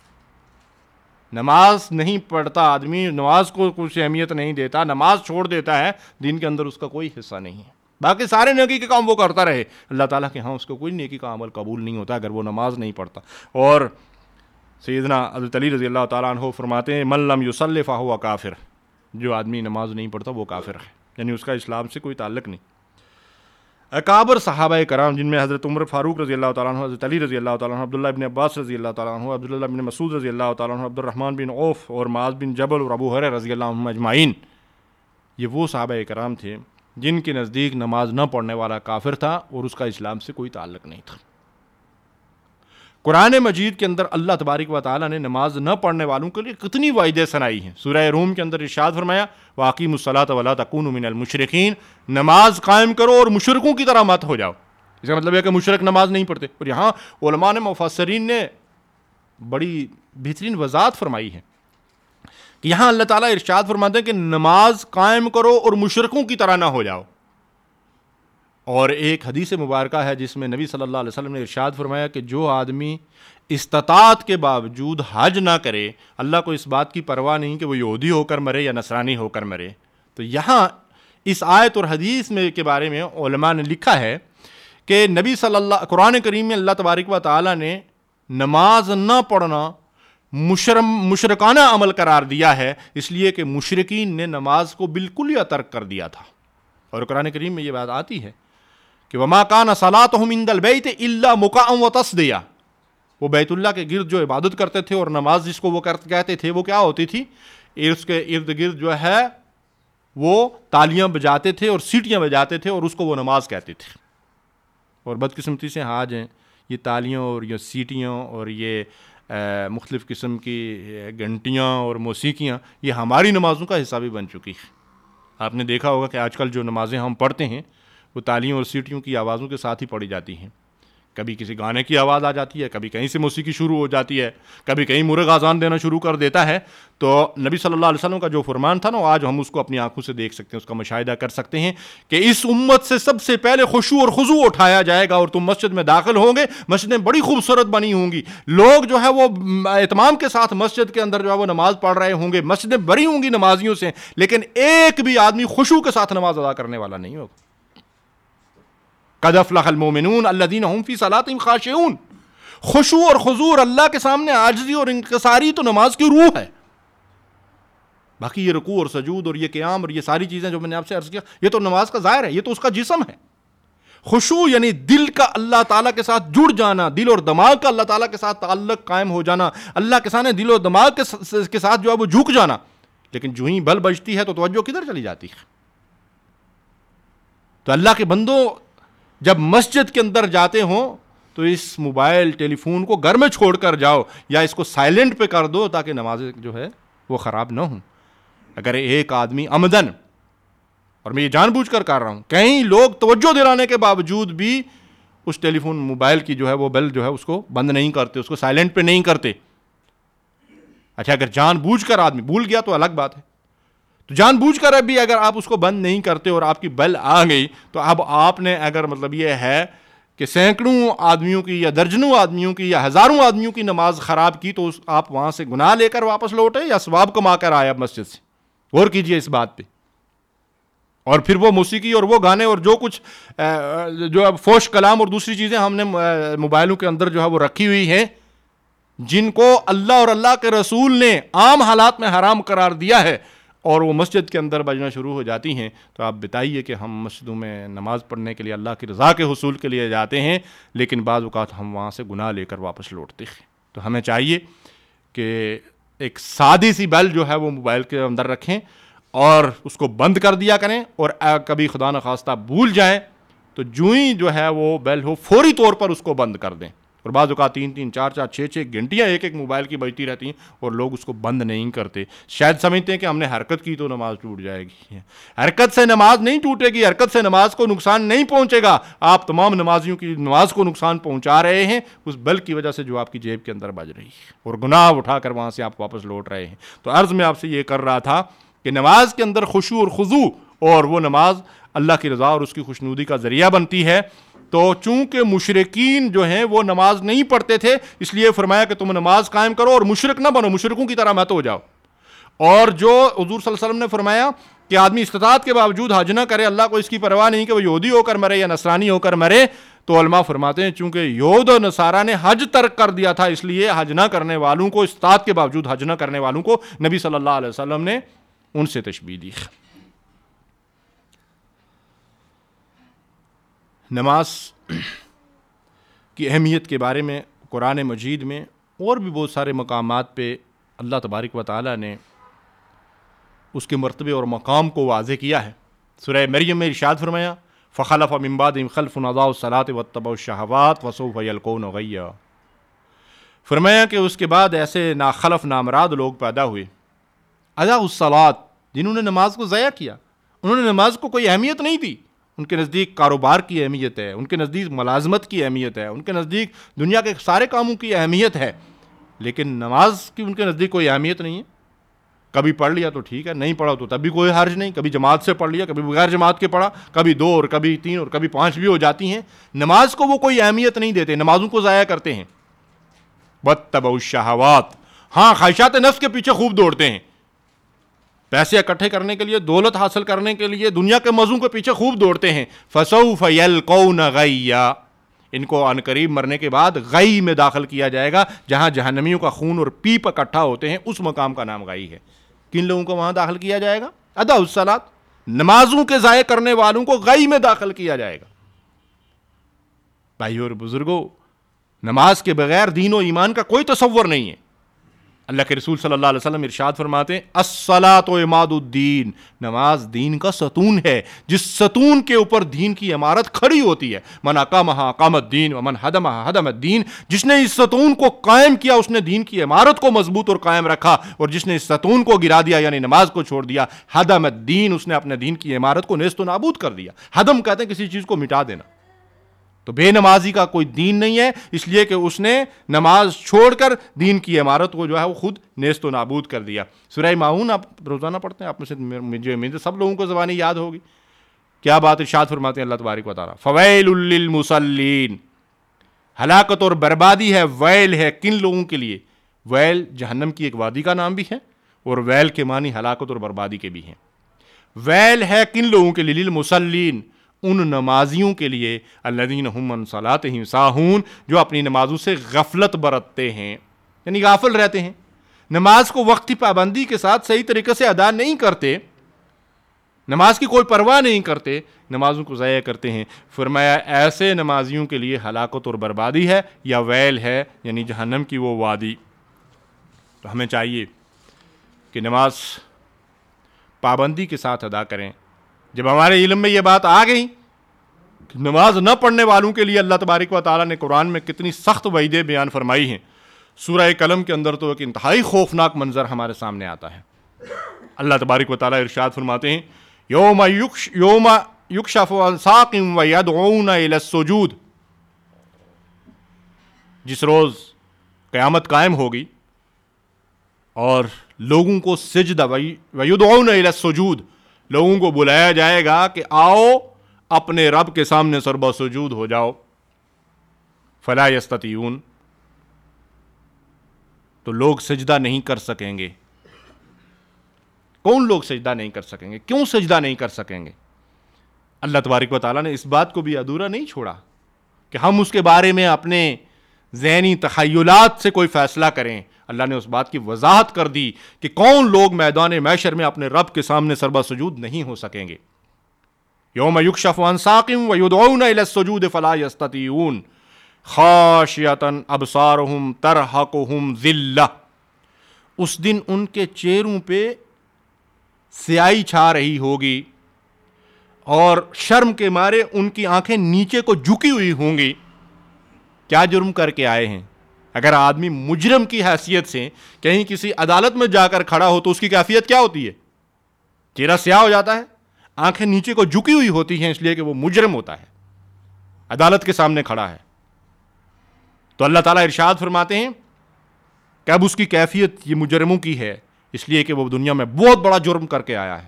[SPEAKER 1] نماز نہیں پڑھتا آدمی, نماز کو کچھ اہمیت نہیں دیتا, نماز چھوڑ دیتا ہے, دین کے اندر اس کا کوئی حصہ نہیں ہے. باقی سارے نیکی کے کام وہ کرتا رہے, اللہ تعالیٰ کے ہاں اس کو کوئی نیکی کا عمل قبول نہیں ہوتا اگر وہ نماز نہیں پڑھتا. اور سیدنا حضرت علی رضی اللہ تعالیٰ عنہ فرماتے ہیں من لم یصلی فہو کافر, جو آدمی نماز نہیں پڑھتا وہ کافر ہے, یعنی اس کا اسلام سے کوئی تعلق نہیں. اکابر صحابہ کرام جن میں حضرت عمر فاروق رضی اللہ تعالیٰ عنہ, حضرت علی رضی اللہ تعالیٰ عنہ, عبداللہ بن عباس رضی اللہ تعالیٰ عنہ, عبداللہ بن مسعود رضی اللہ تعالیٰ عنہ, عبد الرحمن بن عوف اور معاذ بن جبل اور ابو ہریرہ رضی اللہ عنہم اجمعین, یہ وہ صحابہ کرام تھے جن کے نزدیک نماز نہ پڑھنے والا کافر تھا اور اس کا اسلام سے کوئی تعلق نہیں تھا. قرآن مجید کے اندر اللہ تبارک و تعالیٰ نے نماز نہ پڑھنے والوں کے لیے کتنی وعدیں سنائی ہیں. سورہ روم کے اندر ارشاد فرمایا وَأَقِیمُوا الصَّلَاةَ وَلَا تَکُونُوا مِنَ الْمُشْرِکِینَ, نماز قائم کرو اور مشرکوں کی طرح مت ہو جاؤ. اس کا مطلب ہے کہ مشرک نماز نہیں پڑھتے. اور یہاں علماء نے مفسرین نے بڑی بہترین وضاحت فرمائی ہے کہ یہاں اللہ تعالیٰ ارشاد فرماتے ہیں کہ نماز قائم کرو اور مشرکوں کی طرح نہ ہو جاؤ. اور ایک حدیث مبارکہ ہے جس میں نبی صلی اللہ علیہ وسلم نے ارشاد فرمایا کہ جو آدمی استطاعت کے باوجود حج نہ کرے, اللہ کو اس بات کی پرواہ نہیں کہ وہ یہودی ہو کر مرے یا نصرانی ہو کر مرے. تو یہاں اس آیت اور حدیث میں کے بارے میں علماء نے لکھا ہے کہ نبی صلی اللہ قرآن کریم میں اللہ تبارک و تعالیٰ نے نماز نہ پڑھنا مشرم مشرکانہ عمل قرار دیا ہے, اس لیے کہ مشرکین نے نماز کو بالکل ہی ترک کر دیا تھا. اور قرآن کریم میں یہ بات آتی ہے کہ وما کان صلاتهم عند البیت الا مکاء وتصدیہ, وہ بیت اللہ کے گرد جو عبادت کرتے تھے اور نماز جس کو وہ کہتے تھے وہ کیا ہوتی تھی, اس کے ارد گرد جو ہے وہ تالیاں بجاتے تھے اور سیٹیاں بجاتے تھے اور اس کو وہ نماز کہتے تھے. اور بدقسمتی سے آج ہیں یہ تالیاں اور یہ سیٹیاں اور یہ مختلف قسم کی گھنٹیاں اور موسیقیاں یہ ہماری نمازوں کا حصہ بھی بن چکی ہے. آپ نے دیکھا ہوگا کہ آج کل جو نمازیں ہم پڑھتے ہیں وہ تالیوں اور سیٹیوں کی آوازوں کے ساتھ ہی پڑھی جاتی ہیں. کبھی کسی گانے کی آواز آ جاتی ہے, کبھی کہیں سے موسیقی شروع ہو جاتی ہے, کبھی کہیں مرغ اذان دینا شروع کر دیتا ہے. تو نبی صلی اللہ علیہ وسلم کا جو فرمان تھا نا, آج ہم اس کو اپنی آنکھوں سے دیکھ سکتے ہیں, اس کا مشاہدہ کر سکتے ہیں کہ اس امت سے سب سے پہلے خشوع اور خضوع اٹھایا جائے گا اور تم مسجد میں داخل ہوں گے, مسجدیں بڑی خوبصورت بنی ہوں گی, لوگ جو ہے وہ اہتمام کے ساتھ مسجد کے اندر جو ہے وہ نماز پڑھ رہے ہوں گے, مسجدیں بھری ہوں گی نمازیوں سے, لیکن ایک بھی آدمی خشوع کے ساتھ نماز ادا کرنے والا نہیں ہوگا. قد افلح المؤمنون الذین هم فی صلاتهم خاشعون. خشوع اور خضوع اللہ کے سامنے عاجزی اور انکساری تو نماز کی روح ہے. باقی یہ رکوع اور سجود اور یہ قیام اور یہ ساری چیزیں جو میں نے آپ سے عرض کیا, یہ تو نماز کا ظاہر ہے, یہ تو اس کا جسم ہے. خشوع یعنی دل کا اللہ تعالیٰ کے ساتھ جڑ جانا, دل اور دماغ کا اللہ تعالیٰ کے ساتھ تعلق قائم ہو جانا, اللہ کے سامنے دل اور دماغ کے ساتھ جو ہے وہ جھک جانا. لیکن جو ہی بل بجتی ہے تو توجہ کدھر چلی جاتی ہے. تو اللہ کے بندوں جب مسجد کے اندر جاتے ہوں تو اس موبائل ٹیلی فون کو گھر میں چھوڑ کر جاؤ یا اس کو سائلنٹ پہ کر دو تاکہ نمازیں جو ہے وہ خراب نہ ہوں. اگر ایک آدمی عمدن, اور میں یہ جان بوجھ کر کر رہا ہوں, کئی لوگ توجہ دلانے کے باوجود بھی اس ٹیلی فون موبائل کی جو ہے وہ بیل جو ہے اس کو بند نہیں کرتے, اس کو سائلنٹ پہ نہیں کرتے. اچھا اگر جان بوجھ کر آدمی بھول گیا تو الگ بات ہے, تو جان بوجھ کر ابھی اگر آپ اس کو بند نہیں کرتے اور آپ کی بیل آ گئی تو اب آپ نے اگر مطلب یہ ہے کہ سینکڑوں آدمیوں کی یا درجنوں آدمیوں کی یا ہزاروں آدمیوں کی نماز خراب کی تو آپ وہاں سے گناہ لے کر واپس لوٹے یا ثواب کما کر آئے اب مسجد سے. غور کیجئے اس بات پہ. اور پھر وہ موسیقی اور وہ گانے اور جو کچھ جو اب فوش کلام اور دوسری چیزیں ہم نے موبائلوں کے اندر جو ہے وہ رکھی ہوئی ہیں, جن کو اللہ اور اللہ کے رسول نے عام حالات میں حرام قرار دیا ہے, اور وہ مسجد کے اندر بجنا شروع ہو جاتی ہیں, تو آپ بتائیے کہ ہم مسجدوں میں نماز پڑھنے کے لیے اللہ کی رضا کے حصول کے لیے جاتے ہیں, لیکن بعض اوقات ہم وہاں سے گناہ لے کر واپس لوٹتے ہیں. تو ہمیں چاہیے کہ ایک سادی سی بیل جو ہے وہ موبائل کے اندر رکھیں اور اس کو بند کر دیا کریں, اور کبھی خدا نخواستہ بھول جائیں تو جو ہی جو ہے وہ بیل ہو فوری طور پر اس کو بند کر دیں. اور بعض اوقات تین تین چار چار چھ چھ گھنٹیاں ایک ایک موبائل کی بجتی رہتی ہیں اور لوگ اس کو بند نہیں کرتے, شاید سمجھتے ہیں کہ ہم نے حرکت کی تو نماز ٹوٹ جائے گی. حرکت سے نماز نہیں ٹوٹے گی, حرکت سے نماز کو نقصان نہیں پہنچے گا. آپ تمام نمازیوں کی نماز کو نقصان پہنچا رہے ہیں اس بل کی وجہ سے جو آپ کی جیب کے اندر بج رہی ہے, اور گناہ اٹھا کر وہاں سے آپ واپس لوٹ رہے ہیں. تو عرض میں آپ سے یہ کر رہا تھا کہ نماز کے اندر خشوع اور خضوع, اور وہ نماز اللہ کی رضا اور اس کی خوشنودی کا ذریعہ بنتی ہے. تو چونکہ مشرکین جو ہیں وہ نماز نہیں پڑھتے تھے, اس لیے فرمایا کہ تم نماز قائم کرو اور مشرک نہ بنو, مشرکوں کی طرح مت ہو جاؤ. اور جو حضور صلی اللہ علیہ وسلم نے فرمایا کہ آدمی استطاعت کے باوجود حج نہ کرے, اللہ کو اس کی پرواہ نہیں کہ وہ یہودی ہو کر مرے یا نصرانی ہو کر مرے, تو علماء فرماتے ہیں چونکہ یہود و نصارہ نے حج ترک کر دیا تھا, اس لیے حج نہ کرنے والوں کو, استطاعت کے باوجود حج نہ کرنے والوں کو نبی صلی اللہ علیہ وسلم نے ان سے تشبیہ دی. نماز کی اہمیت کے بارے میں قرآن مجید میں اور بھی بہت سارے مقامات پہ اللہ تبارک و تعالیٰ نے اس کے مرتبے اور مقام کو واضح کیا ہے. سورہ مریم میں ارشاد فرمایا فخلف من بعدہم خلف اضاعوا الصلاۃ واتبعوا الشہوات وسوف یلقون غیا. فرمایا کہ اس کے بعد ایسے ناخلف نامراد لوگ پیدا ہوئے, اضاعوا الصلاۃ, جنہوں نے نماز کو ضائع کیا, انہوں نے نماز کو کوئی اہمیت نہیں دی. ان کے نزدیک کاروبار کی اہمیت ہے, ان کے نزدیک ملازمت کی اہمیت ہے, ان کے نزدیک دنیا کے سارے کاموں کی اہمیت ہے, لیکن نماز کی ان کے نزدیک کوئی اہمیت نہیں ہے. کبھی پڑھ لیا تو ٹھیک ہے، نہیں پڑھا تو تب بھی کوئی حرج نہیں، کبھی جماعت سے پڑھ لیا، کبھی بغیر جماعت کے پڑھا، کبھی دو اور کبھی تین اور کبھی پانچ بھی ہو جاتی ہیں، نماز کو وہ کوئی اہمیت نہیں دیتے، نمازوں کو ضائع کرتے ہیں۔ واتبعوا الشہوات، ہاں خواہشات نفس کے پیچھے خوب دوڑتے ہیں، پیسے اکٹھے کرنے کے لیے، دولت حاصل کرنے کے لیے، دنیا کے مزوں کے پیچھے خوب دوڑتے ہیں۔ فسوف یلقون غیا، ان کو عن قریب مرنے کے بعد غی میں داخل کیا جائے گا، جہاں جہنمیوں کا خون اور پیپ اکٹھا ہوتے ہیں، اس مقام کا نام غی ہے۔ کن لوگوں کو وہاں داخل کیا جائے گا؟ ادا الصلاۃ، نمازوں کے ضائع کرنے والوں کو غی میں داخل کیا جائے گا۔ بھائیو اور بزرگوں، نماز کے بغیر دین و ایمان کا کوئی تصور نہیں ہے۔ اللہ کے رسول صلی اللہ علیہ وسلم ارشاد فرماتے ہیں الصلاۃ عماد الدین، نماز دین کا ستون ہے، جس ستون کے اوپر دین کی عمارت کھڑی ہوتی ہے۔ من اقامہا اقام الدین ومن ہدمہا ہدم الدین، جس نے اس ستون کو قائم کیا اس نے دین کی عمارت کو مضبوط اور قائم رکھا، اور جس نے اس ستون کو گرا دیا یعنی نماز کو چھوڑ دیا، ہدم الدین، اس نے اپنے دین کی عمارت کو نیست و نابود کر دیا۔ ہدم کہتے ہیں کسی چیز کو مٹا دینا، تو بے نمازی کا کوئی دین نہیں ہے، اس لیے کہ اس نے نماز چھوڑ کر دین کی عمارت کو جو ہے وہ خود نیست و نابود کر دیا۔ سورہ ماؤن آپ روزانہ پڑھتے ہیں، آپ میں سے مجھے امید ہے سب لوگوں کو زبانی یاد ہوگی۔ کیا بات ارشاد فرماتے ہیں اللہ تبارک و تعالیٰ، فویل للمصلین، ہلاکت اور بربادی ہے، ویل ہے کن لوگوں کے لیے؟ ویل جہنم کی ایک وادی کا نام بھی ہے، اور ویل کے معنی ہلاکت اور بربادی کے بھی ہیں۔ ویل ہے کن لوگوں کے لیے؟ للمصلین، ان نمازیوں کے لیے، الذین هم عن صلاتهم ساہون، جو اپنی نمازوں سے غفلت برتتے ہیں، یعنی غافل رہتے ہیں، نماز کو وقت کی پابندی کے ساتھ صحیح طریقے سے ادا نہیں کرتے، نماز کی کوئی پرواہ نہیں کرتے، نمازوں کو ضائع کرتے ہیں۔ فرمایا ایسے نمازیوں کے لیے ہلاکت اور بربادی ہے، یا ویل ہے یعنی جہنم کی وہ وادی۔ تو ہمیں چاہیے کہ نماز پابندی کے ساتھ ادا کریں۔ جب ہمارے علم میں یہ بات آ گئی کہ نماز نہ پڑھنے والوں کے لیے اللہ تبارک و تعالیٰ نے قرآن میں کتنی سخت وعیدیں بیان فرمائی ہیں، سورہ قلم کے اندر تو ایک انتہائی خوفناک منظر ہمارے سامنے آتا ہے۔ اللہ تبارک و تعالیٰ ارشاد فرماتے ہیں یوم یکش یوم یکشف عن ساق ویدعون الی السجود، جس روز قیامت قائم ہوگی اور لوگوں کو سجدہ ویدعون الی السجود، لوگوں کو بلایا جائے گا کہ آؤ اپنے رب کے سامنے سربا سجود ہو جاؤ، فلا یستطیعون، تو لوگ سجدہ نہیں کر سکیں گے۔ کون لوگ سجدہ نہیں کر سکیں گے؟ کیوں سجدہ نہیں کر سکیں گے؟ اللہ تبارک و تعالیٰ نے اس بات کو بھی ادھورا نہیں چھوڑا کہ ہم اس کے بارے میں اپنے ذہنی تخیلات سے کوئی فیصلہ کریں۔ اللہ نے اس بات کی وضاحت کر دی کہ کون لوگ میدان محشر میں اپنے رب کے سامنے سربا سجود نہیں ہو سکیں گے۔ یوم یکشف عن ساق ویدعون الی السجود فلا یستطیعون خاشعۃ ابصارہم ترہقہم ذلہ، اس دن ان کے چہروں پہ سیاہی چھا رہی ہوگی اور شرم کے مارے ان کی آنکھیں نیچے کو جھکی ہوئی ہوں گی۔ کیا جرم کر کے آئے ہیں؟ اگر آدمی مجرم کی حیثیت سے کہیں کسی عدالت میں جا کر کھڑا ہو تو اس کی کیفیت کیا ہوتی ہے؟ چہرہ سیاہ ہو جاتا ہے، آنکھیں نیچے کو جھکی ہوئی ہوتی ہیں، اس لیے کہ وہ مجرم ہوتا ہے، عدالت کے سامنے کھڑا ہے۔ تو اللہ تعالیٰ ارشاد فرماتے ہیں کہ اب اس کی کیفیت یہ مجرموں کی ہے، اس لیے کہ وہ دنیا میں بہت بڑا جرم کر کے آیا ہے۔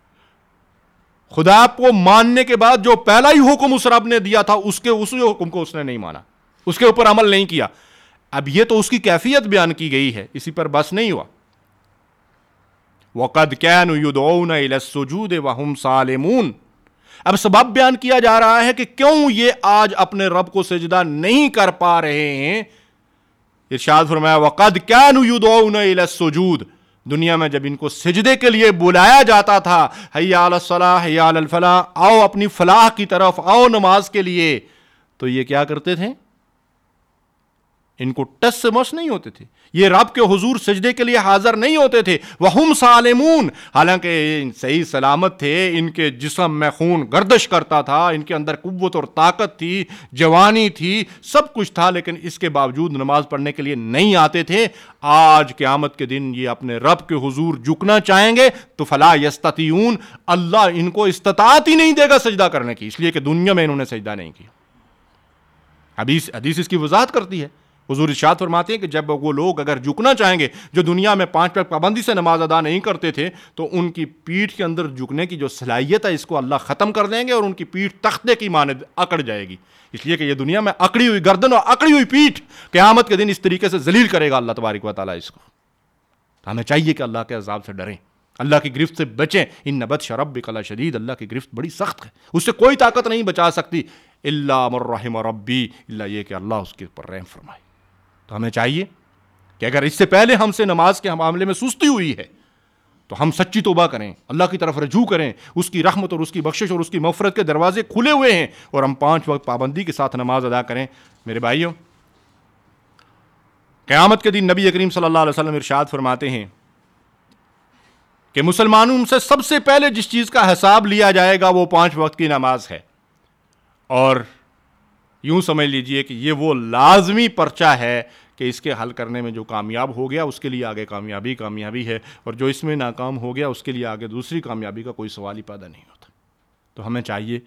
[SPEAKER 1] خدا کو ماننے کے بعد جو پہلا ہی حکم اس رب نے دیا تھا، اس کے اسی حکم کو اس نے نہیں مانا، اس کے اوپر عمل نہیں کیا۔ اب یہ تو اس کی کیفیت بیان کی گئی ہے، اسی پر بس نہیں ہوا۔ وَقَدْ كَانُوا يُدْعُونَ إِلَى السُّجُودِ وَهُمْ صَالِمُونَ، اب سبب بیان کیا جا رہا ہے کہ کیوں یہ آج اپنے رب کو سجدہ نہیں کر پا رہے ہیں۔ ارشاد فرمایا وَقَدْ كَانُوا يُدْعُونَ إِلَى السُّجُودِ، دنیا میں جب ان کو سجدے کے لیے بلایا جاتا تھا، حی علی الصلاح حی علی الفلاح، آؤ اپنی فلاح کی طرف، آؤ نماز کے لیے، تو یہ کیا کرتے تھے؟ ان کو ٹس سے مس نہیں ہوتے تھے، یہ رب کے حضور سجدے کے لیے حاضر نہیں ہوتے تھے۔ وَهُمْ صَالِمُونَ، حالانکہ صحیح سلامت تھے، ان کے جسم میں خون گردش کرتا تھا، ان کے اندر قوت اور طاقت تھی، جوانی تھی، سب کچھ تھا، لیکن اس کے باوجود نماز پڑھنے کے لیے نہیں آتے تھے۔ آج قیامت کے دن یہ اپنے رب کے حضور جھکنا چاہیں گے تو فلا یستطیعون، اللہ ان کو استطاعت ہی نہیں دے گا سجدہ کرنے کی، اس لیے کہ دنیا میں انہوں نے سجدہ نہیں کیا۔ حدیث حدیث اس کی وضاحت کرتی ہے حضور ارشاد فرماتے ہیں کہ جب وہ لوگ اگر جھکنا چاہیں گے جو دنیا میں پانچ وقت پابندی سے نماز ادا نہیں کرتے تھے، تو ان کی پیٹھ کے اندر جھکنے کی جو صلاحیت ہے اس کو اللہ ختم کر دیں گے اور ان کی پیٹھ تختے کی مانند اکڑ جائے گی، اس لیے کہ یہ دنیا میں اکڑی ہوئی گردن اور اکڑی ہوئی پیٹھ قیامت کے دن اس طریقے سے ذلیل کرے گا اللہ تبارک و تعالیٰ اس کو۔ تو ہمیں چاہیے کہ اللہ کے عذاب سے ڈریں، اللہ کی گرفت سے بچیں۔ ان بطش ربک لشدید، اللہ کی گرفت بڑی سخت ہے، اس سے کوئی طاقت نہیں بچا سکتی الا من رحم ربی، اللہ یہ کہ اللہ اس کے اوپر رحم فرمائے۔ تو ہمیں چاہیے کہ اگر اس سے پہلے ہم سے نماز کے معاملے میں سستی ہوئی ہے تو ہم سچی توبہ کریں، اللہ کی طرف رجوع کریں، اس کی رحمت اور اس کی بخشش اور اس کی مغفرت کے دروازے کھلے ہوئے ہیں، اور ہم پانچ وقت پابندی کے ساتھ نماز ادا کریں۔ میرے بھائیوں، قیامت کے دن نبی کریم صلی اللہ علیہ وسلم ارشاد فرماتے ہیں کہ مسلمانوں سے سب سے پہلے جس چیز کا حساب لیا جائے گا وہ پانچ وقت کی نماز ہے، اور یوں سمجھ لیجئے کہ یہ وہ لازمی پرچہ ہے کہ اس کے حل کرنے میں جو کامیاب ہو گیا اس کے لیے آگے کامیابی کامیابی ہے، اور جو اس میں ناکام ہو گیا اس کے لیے آگے دوسری کامیابی کا کوئی سوال ہی پیدا نہیں ہوتا۔ تو ہمیں چاہیے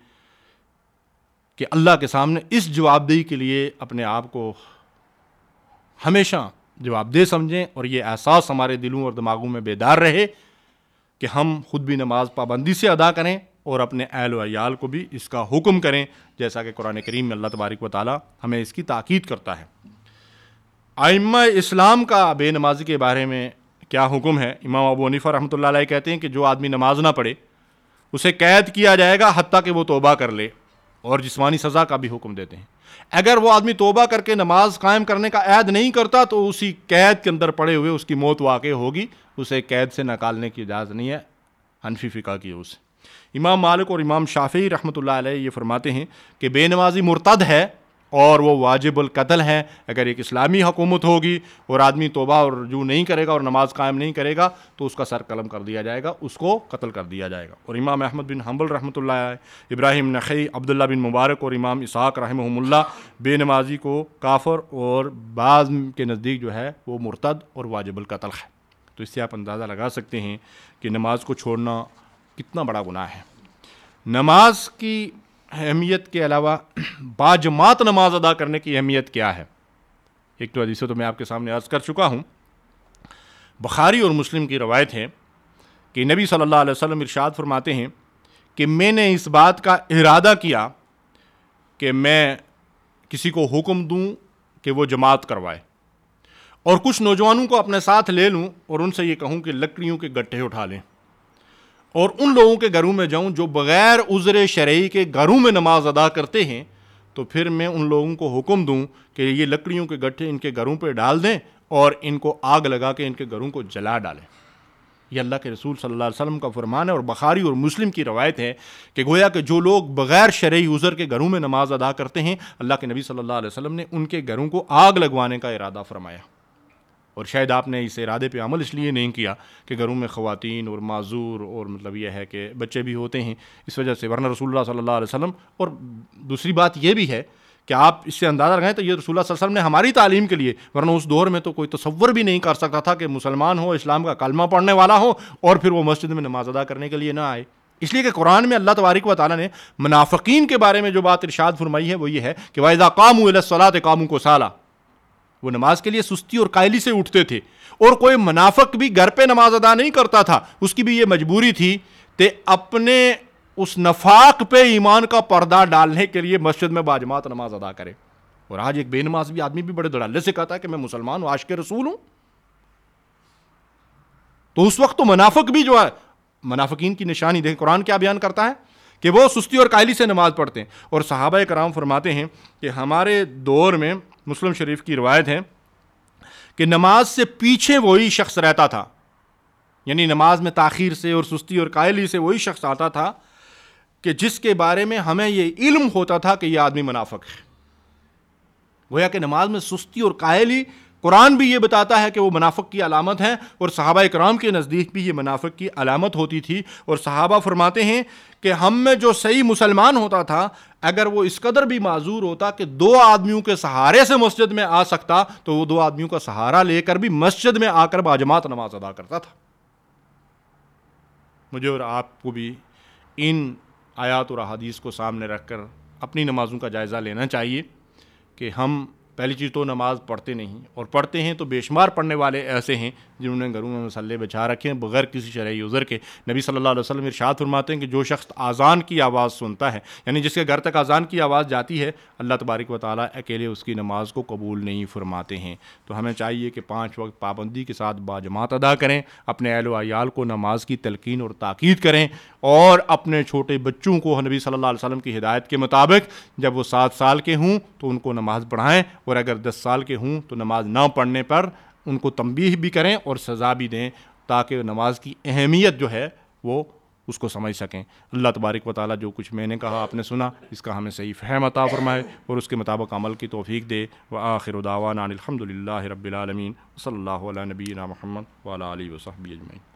[SPEAKER 1] کہ اللہ کے سامنے اس جواب دہی کے لیے اپنے آپ کو ہمیشہ جواب دہ سمجھیں، اور یہ احساس ہمارے دلوں اور دماغوں میں بیدار رہے کہ ہم خود بھی نماز پابندی سے ادا کریں اور اپنے اہل و عیال کو بھی اس کا حکم کریں، جیسا کہ قرآن کریم میں اللہ تبارک و تعالیٰ ہمیں اس کی تاکید کرتا ہے۔ ائمہ اسلام کا بے نمازی کے بارے میں کیا حکم ہے؟ امام ابو حنیفہ رحمۃ اللہ علیہ کہتے ہیں کہ جو آدمی نماز نہ پڑھے اسے قید کیا جائے گا حتیٰ کہ وہ توبہ کر لے، اور جسمانی سزا کا بھی حکم دیتے ہیں۔ اگر وہ آدمی توبہ کر کے نماز قائم کرنے کا عہد نہیں کرتا تو اسی قید کے اندر پڑے ہوئے اس کی موت واقع ہوگی، اسے قید سے نکالنے کی اجازت نہیں ہے حنفی فقہ کی اوج سے۔ امام مالک اور امام شافعی رحمۃ اللہ علیہ یہ فرماتے ہیں کہ بے نمازی مرتد ہے اور وہ واجب القتل ہے۔ اگر ایک اسلامی حکومت ہوگی اور آدمی توبہ اور رجوع نہیں کرے گا اور نماز قائم نہیں کرے گا تو اس کا سر قلم کر دیا جائے گا، اس کو قتل کر دیا جائے گا۔ اور امام احمد بن حنبل رحمۃ اللہ علیہ، ابراہیم نخعی، عبداللہ بن مبارک اور امام اسحاق رحمہم اللہ بے نمازی کو کافر اور بعض کے نزدیک جو ہے وہ مرتد اور واجب القتل ہے۔ تو اس سے آپ اندازہ لگا سکتے ہیں کہ نماز کو چھوڑنا کتنا بڑا گناہ ہے۔ نماز کی اہمیت کے علاوہ باجماعت نماز ادا کرنے کی اہمیت کیا ہے؟ ایک تو حدیث تو میں آپ کے سامنے عرض کر چکا ہوں، بخاری اور مسلم کی روایت ہے کہ نبی صلی اللہ علیہ وسلم ارشاد فرماتے ہیں کہ میں نے اس بات کا ارادہ کیا کہ میں کسی کو حکم دوں کہ وہ جماعت کروائے، اور کچھ نوجوانوں کو اپنے ساتھ لے لوں اور ان سے یہ کہوں کہ لکڑیوں کے گٹھے اٹھا لیں، اور ان لوگوں کے گھروں میں جاؤں جو بغیر عذر شرعی کے گھروں میں نماز ادا کرتے ہیں، تو پھر میں ان لوگوں کو حکم دوں کہ یہ لکڑیوں کے گٹھے ان کے گھروں پہ ڈال دیں اور ان کو آگ لگا کے ان کے گھروں کو جلا ڈالیں۔ یہ اللہ کے رسول صلی اللہ علیہ وسلم کا فرمان ہے، اور بخاری اور مسلم کی روایت ہے کہ گویا کہ جو لوگ بغیر شرعی عذر کے گھروں میں نماز ادا کرتے ہیں، اللہ کے نبی صلی اللہ علیہ وسلم نے ان کے گھروں کو آگ لگوانے کا ارادہ فرمایا۔ اور شاید آپ نے اس ارادے پہ عمل اس لیے نہیں کیا کہ گھروں میں خواتین اور معذور اور مطلب یہ ہے کہ بچے بھی ہوتے ہیں، اس وجہ سے، ورنہ رسول اللہ صلی اللہ علیہ وسلم، اور دوسری بات یہ بھی ہے کہ آپ اس سے اندازہ لگائیں تو یہ رسول اللہ صلی اللہ علیہ وسلم نے ہماری تعلیم کے لیے، ورنہ اس دور میں تو کوئی تصور بھی نہیں کر سکتا تھا کہ مسلمان ہو، اسلام کا کلمہ پڑھنے والا ہو اور پھر وہ مسجد میں نماز ادا کرنے کے لیے نہ آئے۔ اس لیے کہ قرآن میں اللہ تبارک و تعالیٰ نے منافقین کے بارے میں جو بات ارشاد فرمائی ہے وہ یہ ہے کہ وَإِذَا قَامُوا إِلَى الصَّلَاةِ قَامُوا كُسَالَىٰ، وہ نماز کے لیے سستی اور قائلی سے اٹھتے تھے، اور کوئی منافق بھی گھر پہ نماز ادا نہیں کرتا تھا، اس کی بھی یہ مجبوری تھی کہ اپنے اس نفاق پہ ایمان کا پردہ ڈالنے کے لیے مسجد میں باجماعت نماز ادا کرے۔ اور آج ایک بے نماز بھی آدمی بھی بڑے دھڑلے سے کہتا ہے کہ میں مسلمان ہوں، عاشق رسول ہوں۔ تو اس وقت تو منافق بھی جو ہے، منافقین کی نشانی دیکھیں قرآن کیا بیان کرتا ہے کہ وہ سستی اور قائلی سے نماز پڑھتے ہیں۔ اور صحابہ کرام فرماتے ہیں کہ ہمارے دور میں، مسلم شریف کی روایت ہے کہ نماز سے پیچھے وہی شخص رہتا تھا، یعنی نماز میں تاخیر سے اور سستی اور قائلی سے وہی شخص آتا تھا کہ جس کے بارے میں ہمیں یہ علم ہوتا تھا کہ یہ آدمی منافق ہے۔ گویا کہ نماز میں سستی اور قائلی قرآن بھی یہ بتاتا ہے کہ وہ منافق کی علامت ہے، اور صحابہ کرام کے نزدیک بھی یہ منافق کی علامت ہوتی تھی۔ اور صحابہ فرماتے ہیں کہ ہم میں جو صحیح مسلمان ہوتا تھا، اگر وہ اس قدر بھی معذور ہوتا کہ دو آدمیوں کے سہارے سے مسجد میں آ سکتا تو وہ دو آدمیوں کا سہارا لے کر بھی مسجد میں آ کر باجماعت نماز ادا کرتا تھا۔ مجھے اور آپ کو بھی ان آیات اور احادیث کو سامنے رکھ کر اپنی نمازوں کا جائزہ لینا چاہیے کہ ہم پہلی چیز تو نماز پڑھتے نہیں، اور پڑھتے ہیں تو بے شمار پڑھنے والے ایسے ہیں جنہوں نے گھروں میں مصلے بچھا رکھے ہیں بغیر کسی شرعی عذر کے۔ نبی صلی اللہ علیہ وسلم ارشاد فرماتے ہیں کہ جو شخص اذان کی آواز سنتا ہے، یعنی جس کے گھر تک اذان کی آواز جاتی ہے، اللہ تبارک و تعالیٰ اکیلے اس کی نماز کو قبول نہیں فرماتے ہیں۔ تو ہمیں چاہیے کہ پانچ وقت پابندی کے ساتھ باجماعت ادا کریں، اپنے اہل و عیال کو نماز کی تلقین اور تاکید کریں، اور اپنے چھوٹے بچوں کو نبی صلی اللہ علیہ وسلم کی ہدایت کے مطابق جب وہ سات سال کے ہوں تو ان کو نماز پڑھائیں، اور اگر دس سال کے ہوں تو نماز نہ پڑھنے پر ان کو تنبیہ بھی کریں اور سزا بھی دیں، تاکہ نماز کی اہمیت جو ہے وہ اس کو سمجھ سکیں۔ اللہ تبارک و تعالیٰ جو کچھ میں نے کہا آپ نے سنا، اس کا ہمیں صحیح فہم عطا فرمائے اور اس کے مطابق عمل کی توفیق دے۔ وآخر دعوانا ان الحمد للہ رب العالمین، صلی اللہ علیہ نبینا محمد وعلی آلہ وصحبہ اجمعین۔